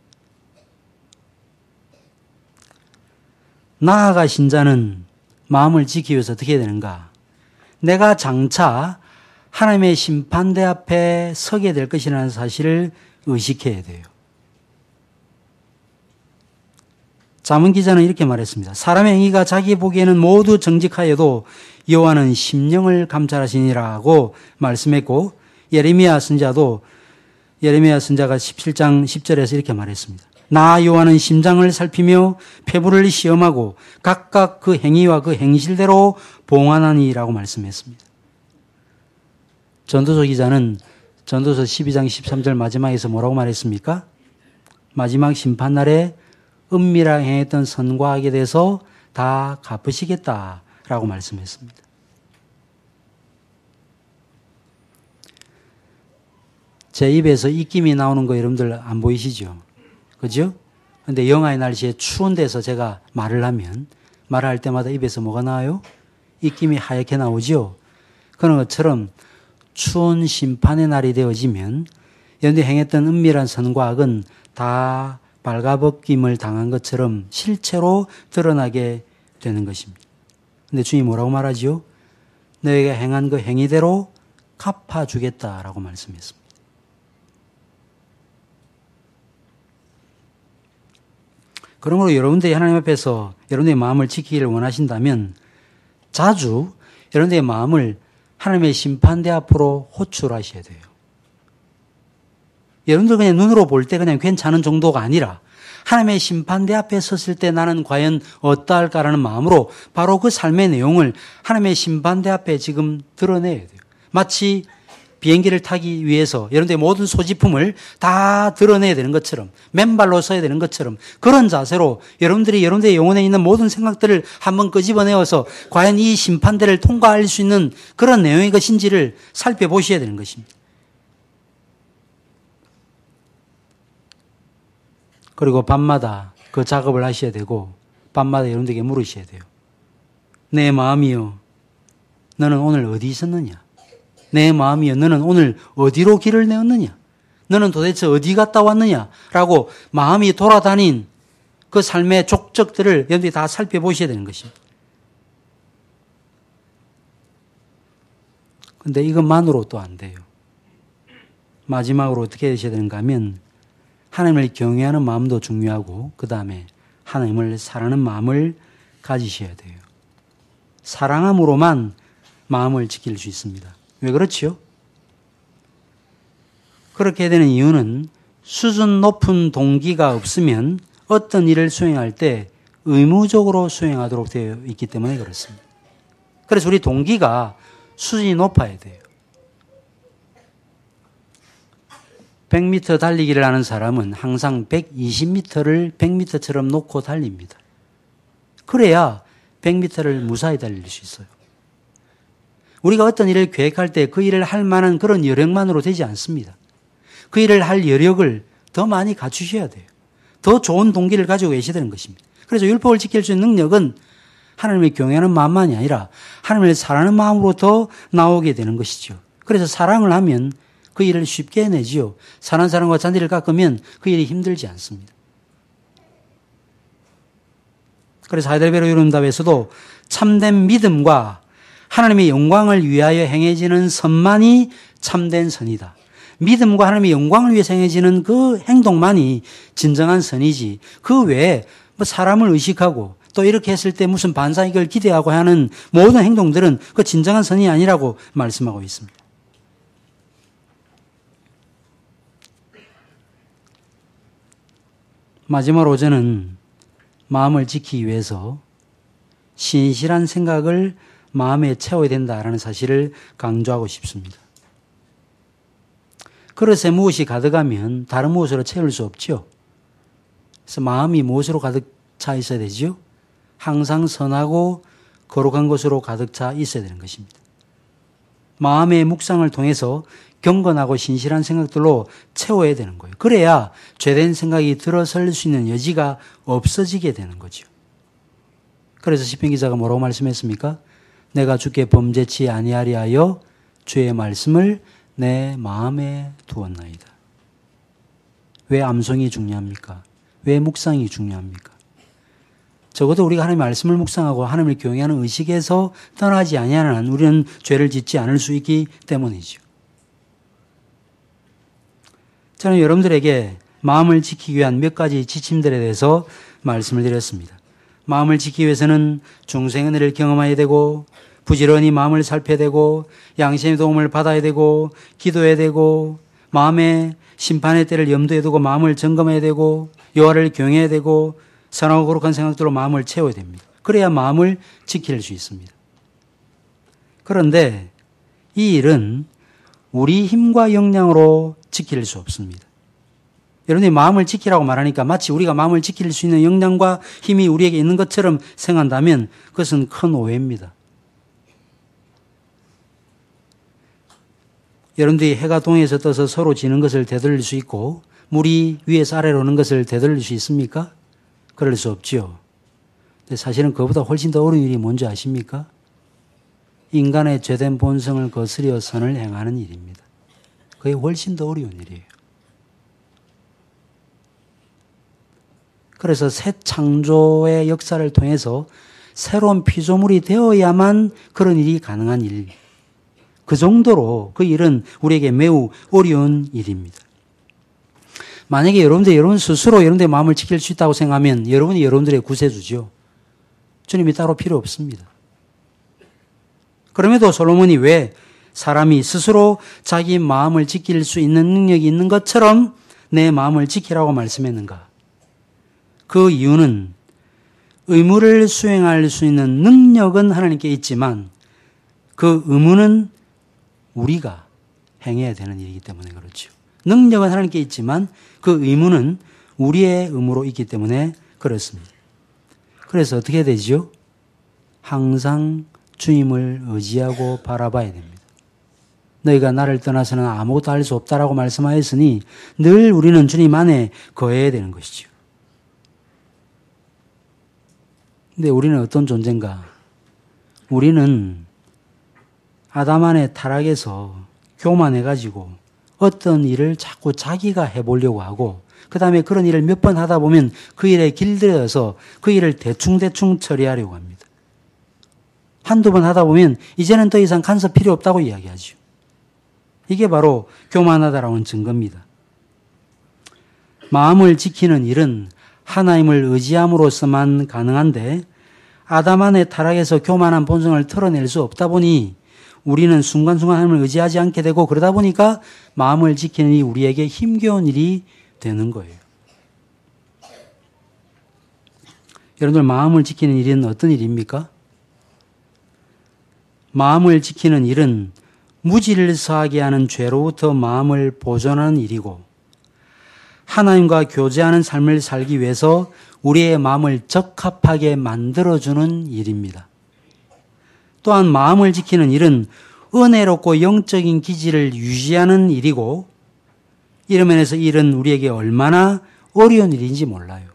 나아가 신자는 마음을 지키기 위해서 어떻게 해야 되는가? 내가 장차 하나님의 심판대 앞에 서게 될 것이라는 사실을 의식해야 돼요. 잠언 기자는 이렇게 말했습니다. 사람의 행위가 자기 보기에는 모두 정직하여도 여호와는 심령을 감찰하시니라고 말씀했고, 예레미야 선자가 17장 10절에서 이렇게 말했습니다. 나 여호와는 심장을 살피며 폐부를 시험하고 각각 그 행위와 그 행실대로 봉하나니라고 말씀했습니다. 전도서 기자는 전도서 12장 13절 마지막에서 뭐라고 말했습니까? 마지막 심판날에 은밀하게 행했던 선과 악에 대해서 다 갚으시겠다라고 말씀했습니다. 제 입에서 입김이 나오는 거 여러분들 안 보이시죠? 그죠? 근데 영하의 날씨에 추운 데서 제가 말을 하면 말할 때마다 입에서 뭐가 나와요? 입김이 하얗게 나오죠? 그런 것처럼 추운 심판의 날이 되어지면 여러분들이 행했던 은밀한 선과 악은 다 발가벗김을 당한 것처럼 실체로 드러나게 되는 것입니다. 근데 주님이 뭐라고 말하죠? 너희가 행한 그 행위대로 갚아주겠다라고 말씀했습니다. 그러므로 여러분들이 하나님 앞에서 여러분들의 마음을 지키기를 원하신다면 자주 여러분들의 마음을 하나님의 심판대 앞으로 호출하셔야 돼요. 여러분들 그냥 눈으로 볼 때 그냥 괜찮은 정도가 아니라 하나님의 심판대 앞에 섰을 때 나는 과연 어떠할까라는 마음으로 바로 그 삶의 내용을 하나님의 심판대 앞에 지금 드러내야 돼요. 마치 비행기를 타기 위해서 여러분들의 모든 소지품을 다 드러내야 되는 것처럼, 맨발로 서야 되는 것처럼, 그런 자세로 여러분들이 여러분들의 영혼에 있는 모든 생각들을 한번 끄집어내어서 과연 이 심판대를 통과할 수 있는 그런 내용의 것인지를 살펴보셔야 되는 것입니다. 그리고 밤마다 그 작업을 하셔야 되고, 밤마다 여러분들에게 물으셔야 돼요. 내 마음이요, 너는 오늘 어디 있었느냐? 내 마음이여, 너는 오늘 어디로 길을 내었느냐? 너는 도대체 어디 갔다 왔느냐? 라고 마음이 돌아다닌 그 삶의 족적들을 여러분들이 다 살펴보셔야 되는 것입니다. 그런데 이것만으로 또 안 돼요. 마지막으로 어떻게 하셔야 되는가 하면 하나님을 경외하는 마음도 중요하고, 그 다음에 하나님을 사랑하는 마음을 가지셔야 돼요. 사랑함으로만 마음을 지킬 수 있습니다. 왜 그렇지요? 그렇게 되는 이유는 수준 높은 동기가 없으면 어떤 일을 수행할 때 의무적으로 수행하도록 되어 있기 때문에 그렇습니다. 그래서 우리 동기가 수준이 높아야 돼요. 100m 달리기를 하는 사람은 항상 120m를 100m처럼 놓고 달립니다. 그래야 100m를 무사히 달릴 수 있어요. 우리가 어떤 일을 계획할 때 그 일을 할 만한 그런 여력만으로 되지 않습니다. 그 일을 할 여력을 더 많이 갖추셔야 돼요. 더 좋은 동기를 가지고 계셔야 되는 것입니다. 그래서 율법을 지킬 수 있는 능력은 하나님을 경외하는 마음만이 아니라 하나님을 사랑하는 마음으로부터 나오게 되는 것이죠. 그래서 사랑을 하면 그 일을 쉽게 해내지요. 사랑하는 사람과 잔디를 깎으면 그 일이 힘들지 않습니다. 그래서 하이델베르 율음답에서도 참된 믿음과 하나님의 영광을 위하여 행해지는 선만이 참된 선이다. 믿음과 하나님의 영광을 위해서 행해지는 그 행동만이 진정한 선이지, 그 외에 뭐 사람을 의식하고 또 이렇게 했을 때 무슨 반사이익을 기대하고 하는 모든 행동들은 그 진정한 선이 아니라고 말씀하고 있습니다. 마지막으로 저는 마음을 지키기 위해서 신실한 생각을 마음에 채워야 된다라는 사실을 강조하고 싶습니다. 그릇에 무엇이 가득하면 다른 무엇으로 채울 수 없죠. 그래서 마음이 무엇으로 가득 차 있어야 되죠? 항상 선하고 거룩한 것으로 가득 차 있어야 되는 것입니다. 마음의 묵상을 통해서 경건하고 신실한 생각들로 채워야 되는 거예요. 그래야 죄된 생각이 들어설 수 있는 여지가 없어지게 되는 거죠. 그래서 시편 기자가 뭐라고 말씀했습니까? 내가 주께 범죄치 아니하리하여 주의 말씀을 내 마음에 두었나이다. 왜 암송이 중요합니까? 왜 묵상이 중요합니까? 적어도 우리가 하나님의 말씀을 묵상하고 하나님을 경외하는 의식에서 떠나지 아니하는 한 우리는 죄를 짓지 않을 수 있기 때문이죠. 저는 여러분들에게 마음을 지키기 위한 몇 가지 지침들에 대해서 말씀을 드렸습니다. 마음을 지키기 위해서는 중생의 은혜를 경험해야 되고 부지런히 마음을 살펴야 되고 양심의 도움을 받아야 되고 기도해야 되고 마음의 심판의 때를 염두에 두고 마음을 점검해야 되고 여호와를 경외해야 되고 선하고 거룩한 생각들로 마음을 채워야 됩니다. 그래야 마음을 지킬 수 있습니다. 그런데 이 일은 우리 힘과 역량으로 지킬 수 없습니다. 여러분이 마음을 지키라고 말하니까 마치 우리가 마음을 지킬 수 있는 역량과 힘이 우리에게 있는 것처럼 생각한다면 그것은 큰 오해입니다. 여러분들이 해가 동해에서 떠서 서로 지는 것을 되돌릴 수 있고 물이 위에서 아래로 오는 것을 되돌릴 수 있습니까? 그럴 수 없지요. 근데 사실은 그보다 훨씬 더 어려운 일이 뭔지 아십니까? 인간의 죄된 본성을 거스려 선을 행하는 일입니다. 그게 훨씬 더 어려운 일이에요. 그래서 새 창조의 역사를 통해서 새로운 피조물이 되어야만 그런 일이 가능한 일. 그 정도로 그 일은 우리에게 매우 어려운 일입니다. 만약에 여러분 스스로 여러분들의 마음을 지킬 수 있다고 생각하면 여러분이 여러분들의 구세주죠. 주님이 따로 필요 없습니다. 그럼에도 솔로몬이 왜 사람이 스스로 자기 마음을 지킬 수 있는 능력이 있는 것처럼 내 마음을 지키라고 말씀했는가? 그 이유는 의무를 수행할 수 있는 능력은 하나님께 있지만 그 의무는 우리가 행해야 되는 일이기 때문에 그렇죠. 능력은 하나님께 있지만 그 의무는 우리의 의무로 있기 때문에 그렇습니다. 그래서 어떻게 되죠? 항상 주님을 의지하고 바라봐야 됩니다. 너희가 나를 떠나서는 아무것도 할 수 없다라고 말씀하였으니 늘 우리는 주님 안에 거해야 되는 것이죠. 근데 우리는 어떤 존재인가? 우리는 아담 안의 타락에서 교만해가지고 어떤 일을 자꾸 자기가 해보려고 하고 그 다음에 그런 일을 몇 번 하다 보면 그 일에 길들여서 그 일을 대충 처리하려고 합니다. 한두 번 하다 보면 이제는 더 이상 간섭 필요 없다고 이야기하죠. 이게 바로 교만하다라는 증거입니다. 마음을 지키는 일은 하나님을 의지함으로써만 가능한데 아담 안의 타락에서 교만한 본성을 털어낼 수 없다 보니 우리는 순간순간 하나님을 의지하지 않게 되고 그러다 보니까 마음을 지키는 일이 우리에게 힘겨운 일이 되는 거예요. 여러분들 마음을 지키는 일은 어떤 일입니까? 마음을 지키는 일은 무지를 서하게 하는 죄로부터 마음을 보존하는 일이고 하나님과 교제하는 삶을 살기 위해서 우리의 마음을 적합하게 만들어주는 일입니다. 또한 마음을 지키는 일은 은혜롭고 영적인 기질을 유지하는 일이고 이런 면에서 이 일은 우리에게 얼마나 어려운 일인지 몰라요.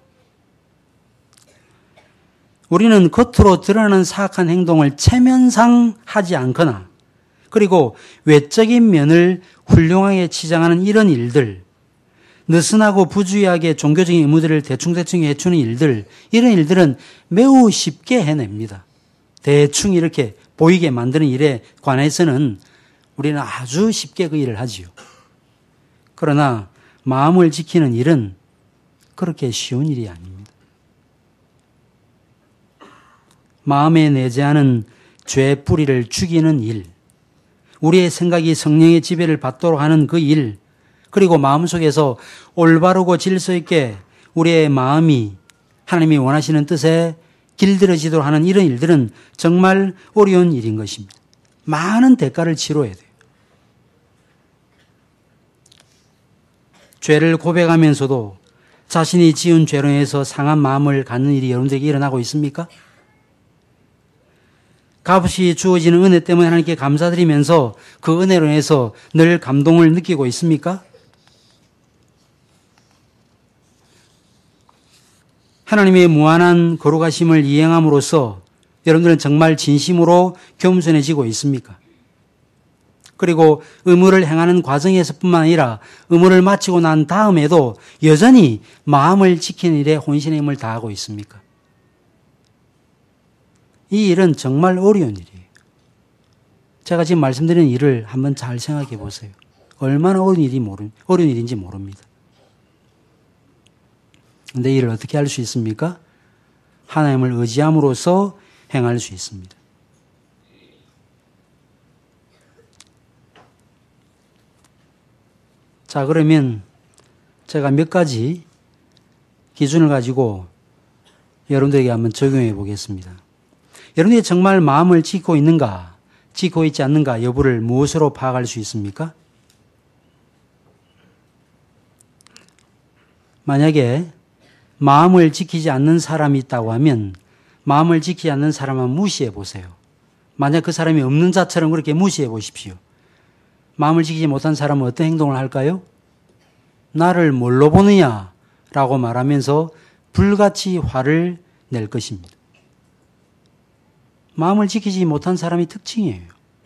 우리는 겉으로 드러나는 사악한 행동을 체면상 하지 않거나 그리고 외적인 면을 훌륭하게 치장하는 이런 일들, 느슨하고 부주의하게 종교적인 의무들을 대충 해주는 일들, 이런 일들은 매우 쉽게 해냅니다. 대충 이렇게 보이게 만드는 일에 관해서는 우리는 아주 쉽게 그 일을 하지요. 그러나 마음을 지키는 일은 그렇게 쉬운 일이 아닙니다. 마음에 내재하는 죄의 뿌리를 죽이는 일, 우리의 생각이 성령의 지배를 받도록 하는 그 일, 그리고 마음속에서 올바르고 질서 있게 우리의 마음이 하나님이 원하시는 뜻에 길들여지도록 하는 이런 일들은 정말 어려운 일인 것입니다. 많은 대가를 치러야 돼요. 죄를 고백하면서도 자신이 지은 죄로 인해서 상한 마음을 갖는 일이 여러분들에게 일어나고 있습니까? 값없이 주어지는 은혜 때문에 하나님께 감사드리면서 그 은혜로 인해서 늘 감동을 느끼고 있습니까? 하나님의 무한한 거룩하심을 이행함으로써 여러분들은 정말 진심으로 겸손해지고 있습니까? 그리고 의무를 행하는 과정에서뿐만 아니라 의무를 마치고 난 다음에도 여전히 마음을 지키는 일에 혼신의 힘을 다하고 있습니까? 이 일은 정말 어려운 일이에요. 제가 지금 말씀드리는 일을 한번 잘 생각해 보세요. 얼마나 어려운 일인지 모릅니다. 그런데 이 일을 어떻게 할 수 있습니까? 하나님을 의지함으로써 행할 수 있습니다. 자, 그러면 제가 몇 가지 기준을 가지고 여러분들에게 한번 적용해 보겠습니다. 여러분들이 정말 마음을 지키고 있는가, 지키고 있지 않는가 여부를 무엇으로 파악할 수 있습니까? 만약에 마음을 지키지 않는 사람이 있다고 하면 마음을 지키지 않는 사람은 무시해 보세요. 만약 그 사람이 없는 자처럼 그렇게 무시해 보십시오. 마음을 지키지 못한 사람은 어떤 행동을 할까요? 나를 뭘로 보느냐 라고 말하면서 불같이 화를 낼 것입니다. 마음을 지키지 못한 사람이 특징이에요.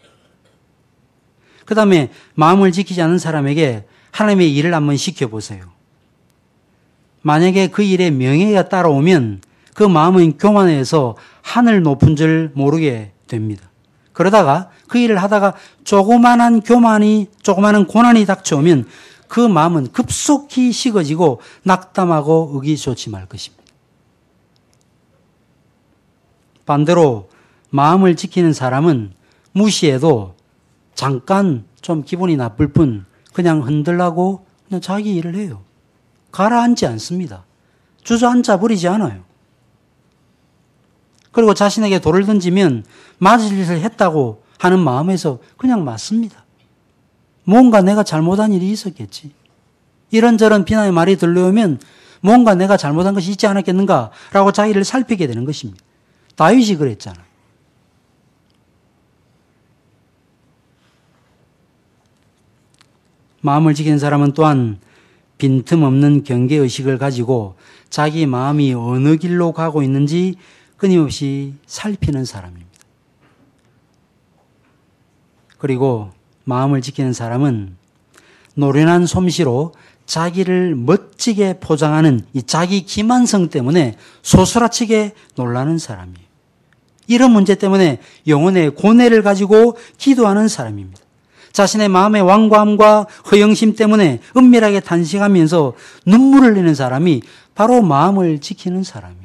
그 다음에 마음을 지키지 않는 사람에게 하나님의 일을 한번 시켜보세요. 만약에 그 일에 명예가 따라오면 그 마음은 교만해서 하늘 높은 줄 모르게 됩니다. 그러다가 그 일을 하다가 조그마한 고난이 닥쳐오면 그 마음은 급속히 식어지고 낙담하고 의기소침할 것입니다. 반대로 마음을 지키는 사람은 무시해도 잠깐 좀 기분이 나쁠 뿐 그냥 흔들라고 그냥 자기 일을 해요. 가라앉지 않습니다. 주저앉아 버리지 않아요. 그리고 자신에게 돌을 던지면 맞을 짓을 했다고 하는 마음에서 그냥 맞습니다. 뭔가 내가 잘못한 일이 있었겠지. 이런저런 비난의 말이 들려오면 뭔가 내가 잘못한 것이 있지 않았겠는가라고 자기를 살피게 되는 것입니다. 다윗이 그랬잖아요. 마음을 지키는 사람은 또한 빈틈없는 경계의식을 가지고 자기 마음이 어느 길로 가고 있는지 끊임없이 살피는 사람입니다. 그리고 마음을 지키는 사람은 노련한 솜씨로 자기를 멋지게 포장하는 이 자기 기만성 때문에 소스라치게 놀라는 사람이에요. 이런 문제 때문에 영혼의 고뇌를 가지고 기도하는 사람입니다. 자신의 마음의 완고함과 허영심 때문에 은밀하게 탄식하면서 눈물을 흘리는 사람이 바로 마음을 지키는 사람이에요.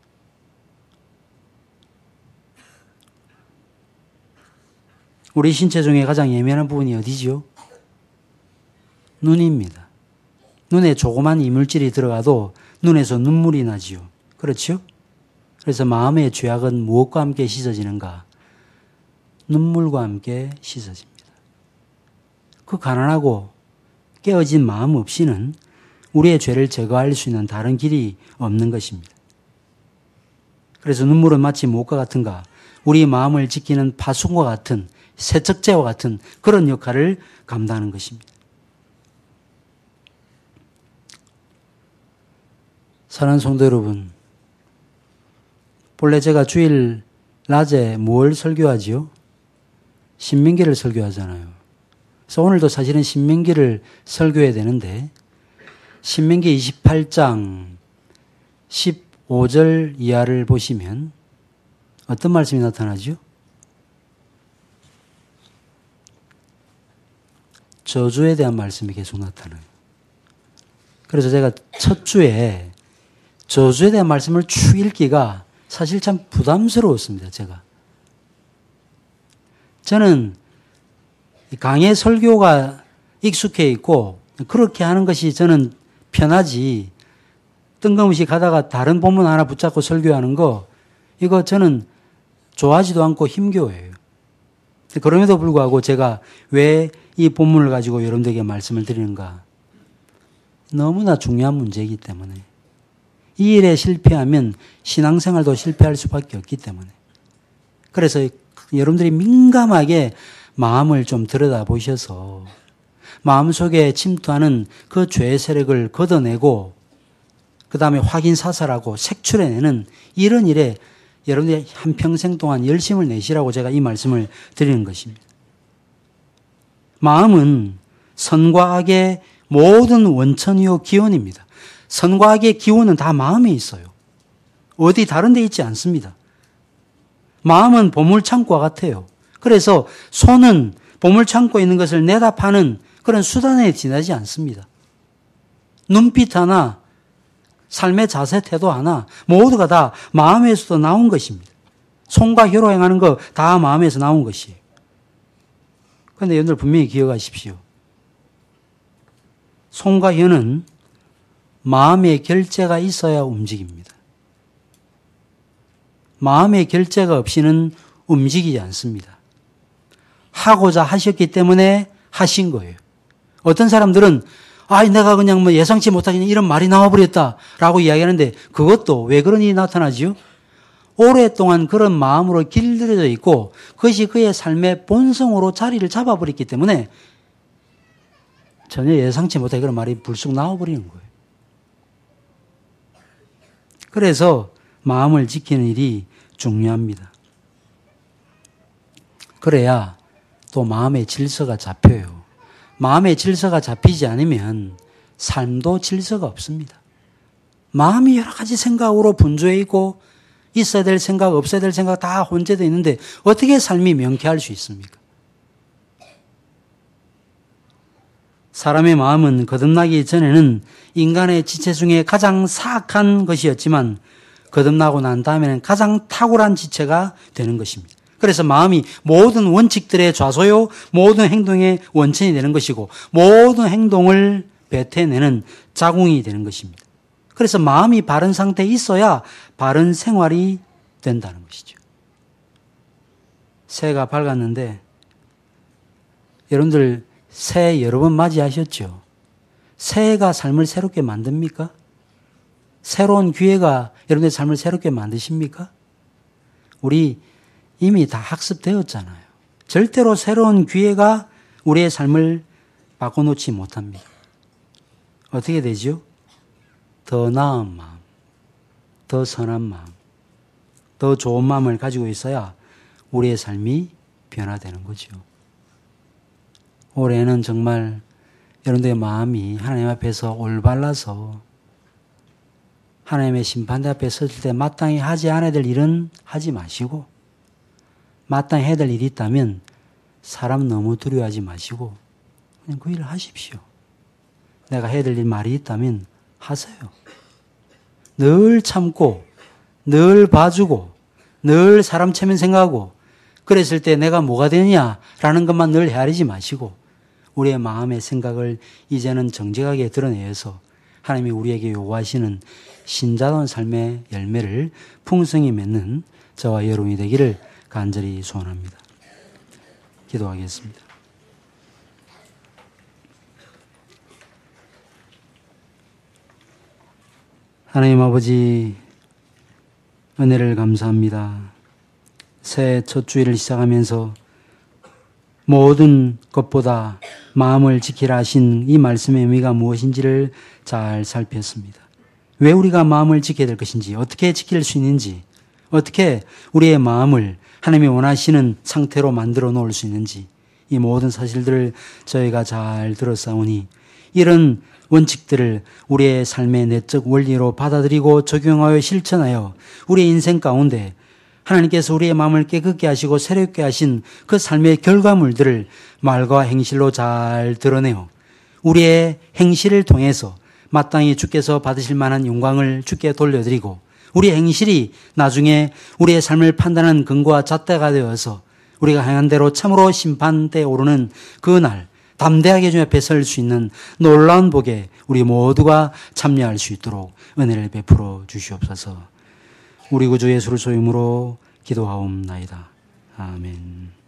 우리 신체 중에 가장 예민한 부분이 어디지요? 눈입니다. 눈에 조그만 이물질이 들어가도 눈에서 눈물이 나지요. 그렇죠? 그래서 마음의 죄악은 무엇과 함께 씻어지는가? 눈물과 함께 씻어집니다. 그 가난하고 깨어진 마음 없이는 우리의 죄를 제거할 수 있는 다른 길이 없는 것입니다. 그래서 눈물은 마치 무엇과 같은가? 우리 마음을 지키는 파수과 같은 세척제와 같은 그런 역할을 감당하는 것입니다. 사랑하는 성도 여러분, 본래 제가 주일 낮에 뭘 설교하지요? 신명기를 설교하잖아요. 그래서 오늘도 사실은 신명기를 설교해야 되는데 신명기 28장 15절 이하를 보시면 어떤 말씀이 나타나죠? 저주에 대한 말씀이 계속 나타나요. 그래서 제가 첫 주에 저주에 대한 말씀을 쭉 읽기가 사실 참 부담스러웠습니다. 저는 강의 설교가 익숙해 있고 그렇게 하는 것이 저는 편하지 뜬금없이 가다가 다른 본문 하나 붙잡고 설교하는 거 이거 저는 좋아하지도 않고 힘겨워요. 그럼에도 불구하고 제가 왜 이 본문을 가지고 여러분들에게 말씀을 드리는가? 너무나 중요한 문제이기 때문에. 이 일에 실패하면 신앙생활도 실패할 수밖에 없기 때문에. 그래서 여러분들이 민감하게 마음을 좀 들여다보셔서 마음속에 침투하는 그 죄의 세력을 걷어내고 그 다음에 확인 사살하고 색출해내는 이런 일에 여러분들이 한평생 동안 열심을 내시라고 제가 이 말씀을 드리는 것입니다. 마음은 선과 악의 모든 원천이요 기원입니다. 선과 악의 기원은 다 마음에 있어요. 어디 다른 데 있지 않습니다. 마음은 보물창고와 같아요. 그래서 손은 보물창고에 있는 것을 내다 파는 그런 수단에 지나지 않습니다. 눈빛 하나, 삶의 자세, 태도 하나 모두가 다 마음에서도 나온 것입니다. 손과 혀로 행하는 거 다 마음에서 나온 것이에요. 그런데 여러분들 분명히 기억하십시오. 손과 혀는 마음의 결재가 있어야 움직입니다. 마음의 결재가 없이는 움직이지 않습니다. 하고자 하셨기 때문에 하신 거예요. 어떤 사람들은 내가 그냥 예상치 못하게 이런 말이 나와버렸다라고 이야기하는데 그것도 왜 그런 일이 나타나지요? 오랫동안 그런 마음으로 길들여져 있고 그것이 그의 삶의 본성으로 자리를 잡아버렸기 때문에 전혀 예상치 못하게 그런 말이 불쑥 나와버리는 거예요. 그래서 마음을 지키는 일이 중요합니다. 그래야 또 마음의 질서가 잡혀요. 마음의 질서가 잡히지 않으면 삶도 질서가 없습니다. 마음이 여러 가지 생각으로 분주해 있고 있어야 될 생각, 없어야 될 생각 다 혼재되어 있는데 어떻게 삶이 명쾌할 수 있습니까? 사람의 마음은 거듭나기 전에는 인간의 지체 중에 가장 사악한 것이었지만 거듭나고 난 다음에는 가장 탁월한 지체가 되는 것입니다. 그래서 마음이 모든 원칙들의 좌소요, 모든 행동의 원천이 되는 것이고 모든 행동을 배태내는 자궁이 되는 것입니다. 그래서 마음이 바른 상태에 있어야 바른 생활이 된다는 것이죠. 새해가 밝았는데 여러분들 새해 여러 번 맞이하셨죠? 새해가 삶을 새롭게 만듭니까? 새로운 기회가 여러분의 삶을 새롭게 만드십니까? 우리 이미 다 학습되었잖아요. 절대로 새로운 기회가 우리의 삶을 바꿔놓지 못합니다. 어떻게 되죠? 더 나은 마음, 더 선한 마음, 더 좋은 마음을 가지고 있어야 우리의 삶이 변화되는 거죠. 올해는 정말 여러분들의 마음이 하나님 앞에서 올바라서 하나님의 심판대 앞에 섰을 때 마땅히 하지 않아야 될 일은 하지 마시고 마땅히 해야 될 일이 있다면 사람 너무 두려워하지 마시고 그냥 그 일을 하십시오. 내가 해야 될 일 말이 있다면 하세요. 늘 참고 늘 봐주고 늘 사람 체면 생각하고 그랬을 때 내가 뭐가 되느냐라는 것만 늘 헤아리지 마시고 우리의 마음의 생각을 이제는 정직하게 드러내서 하나님이 우리에게 요구하시는 신자다운 삶의 열매를 풍성히 맺는 저와 여러분이 되기를 간절히 소원합니다. 기도하겠습니다. 하나님 아버지 은혜를 감사합니다. 새해 첫 주일을 시작하면서 모든 것보다 마음을 지키라 하신 이 말씀의 의미가 무엇인지를 잘 살폈습니다. 왜 우리가 마음을 지켜야 될 것인지, 어떻게 지킬 수 있는지, 어떻게 우리의 마음을 하나님이 원하시는 상태로 만들어 놓을 수 있는지 이 모든 사실들을 저희가 잘 들었사오니 이런 원칙들을 우리의 삶의 내적 원리로 받아들이고 적용하여 실천하여 우리의 인생 가운데 하나님께서 우리의 마음을 깨끗게 하시고 새롭게 하신 그 삶의 결과물들을 말과 행실로 잘 드러내어 우리의 행실을 통해서 마땅히 주께서 받으실 만한 영광을 주께 돌려드리고 우리의 행실이 나중에 우리의 삶을 판단하는 근거와 잣대가 되어서 우리가 행한 대로 참으로 심판대에 오르는 그날 담대하게 주님 앞에 설 수 있는 놀라운 복에 우리 모두가 참여할 수 있도록 은혜를 베풀어 주시옵소서. 우리 구주 예수를 소임으로 기도하옵나이다. 아멘.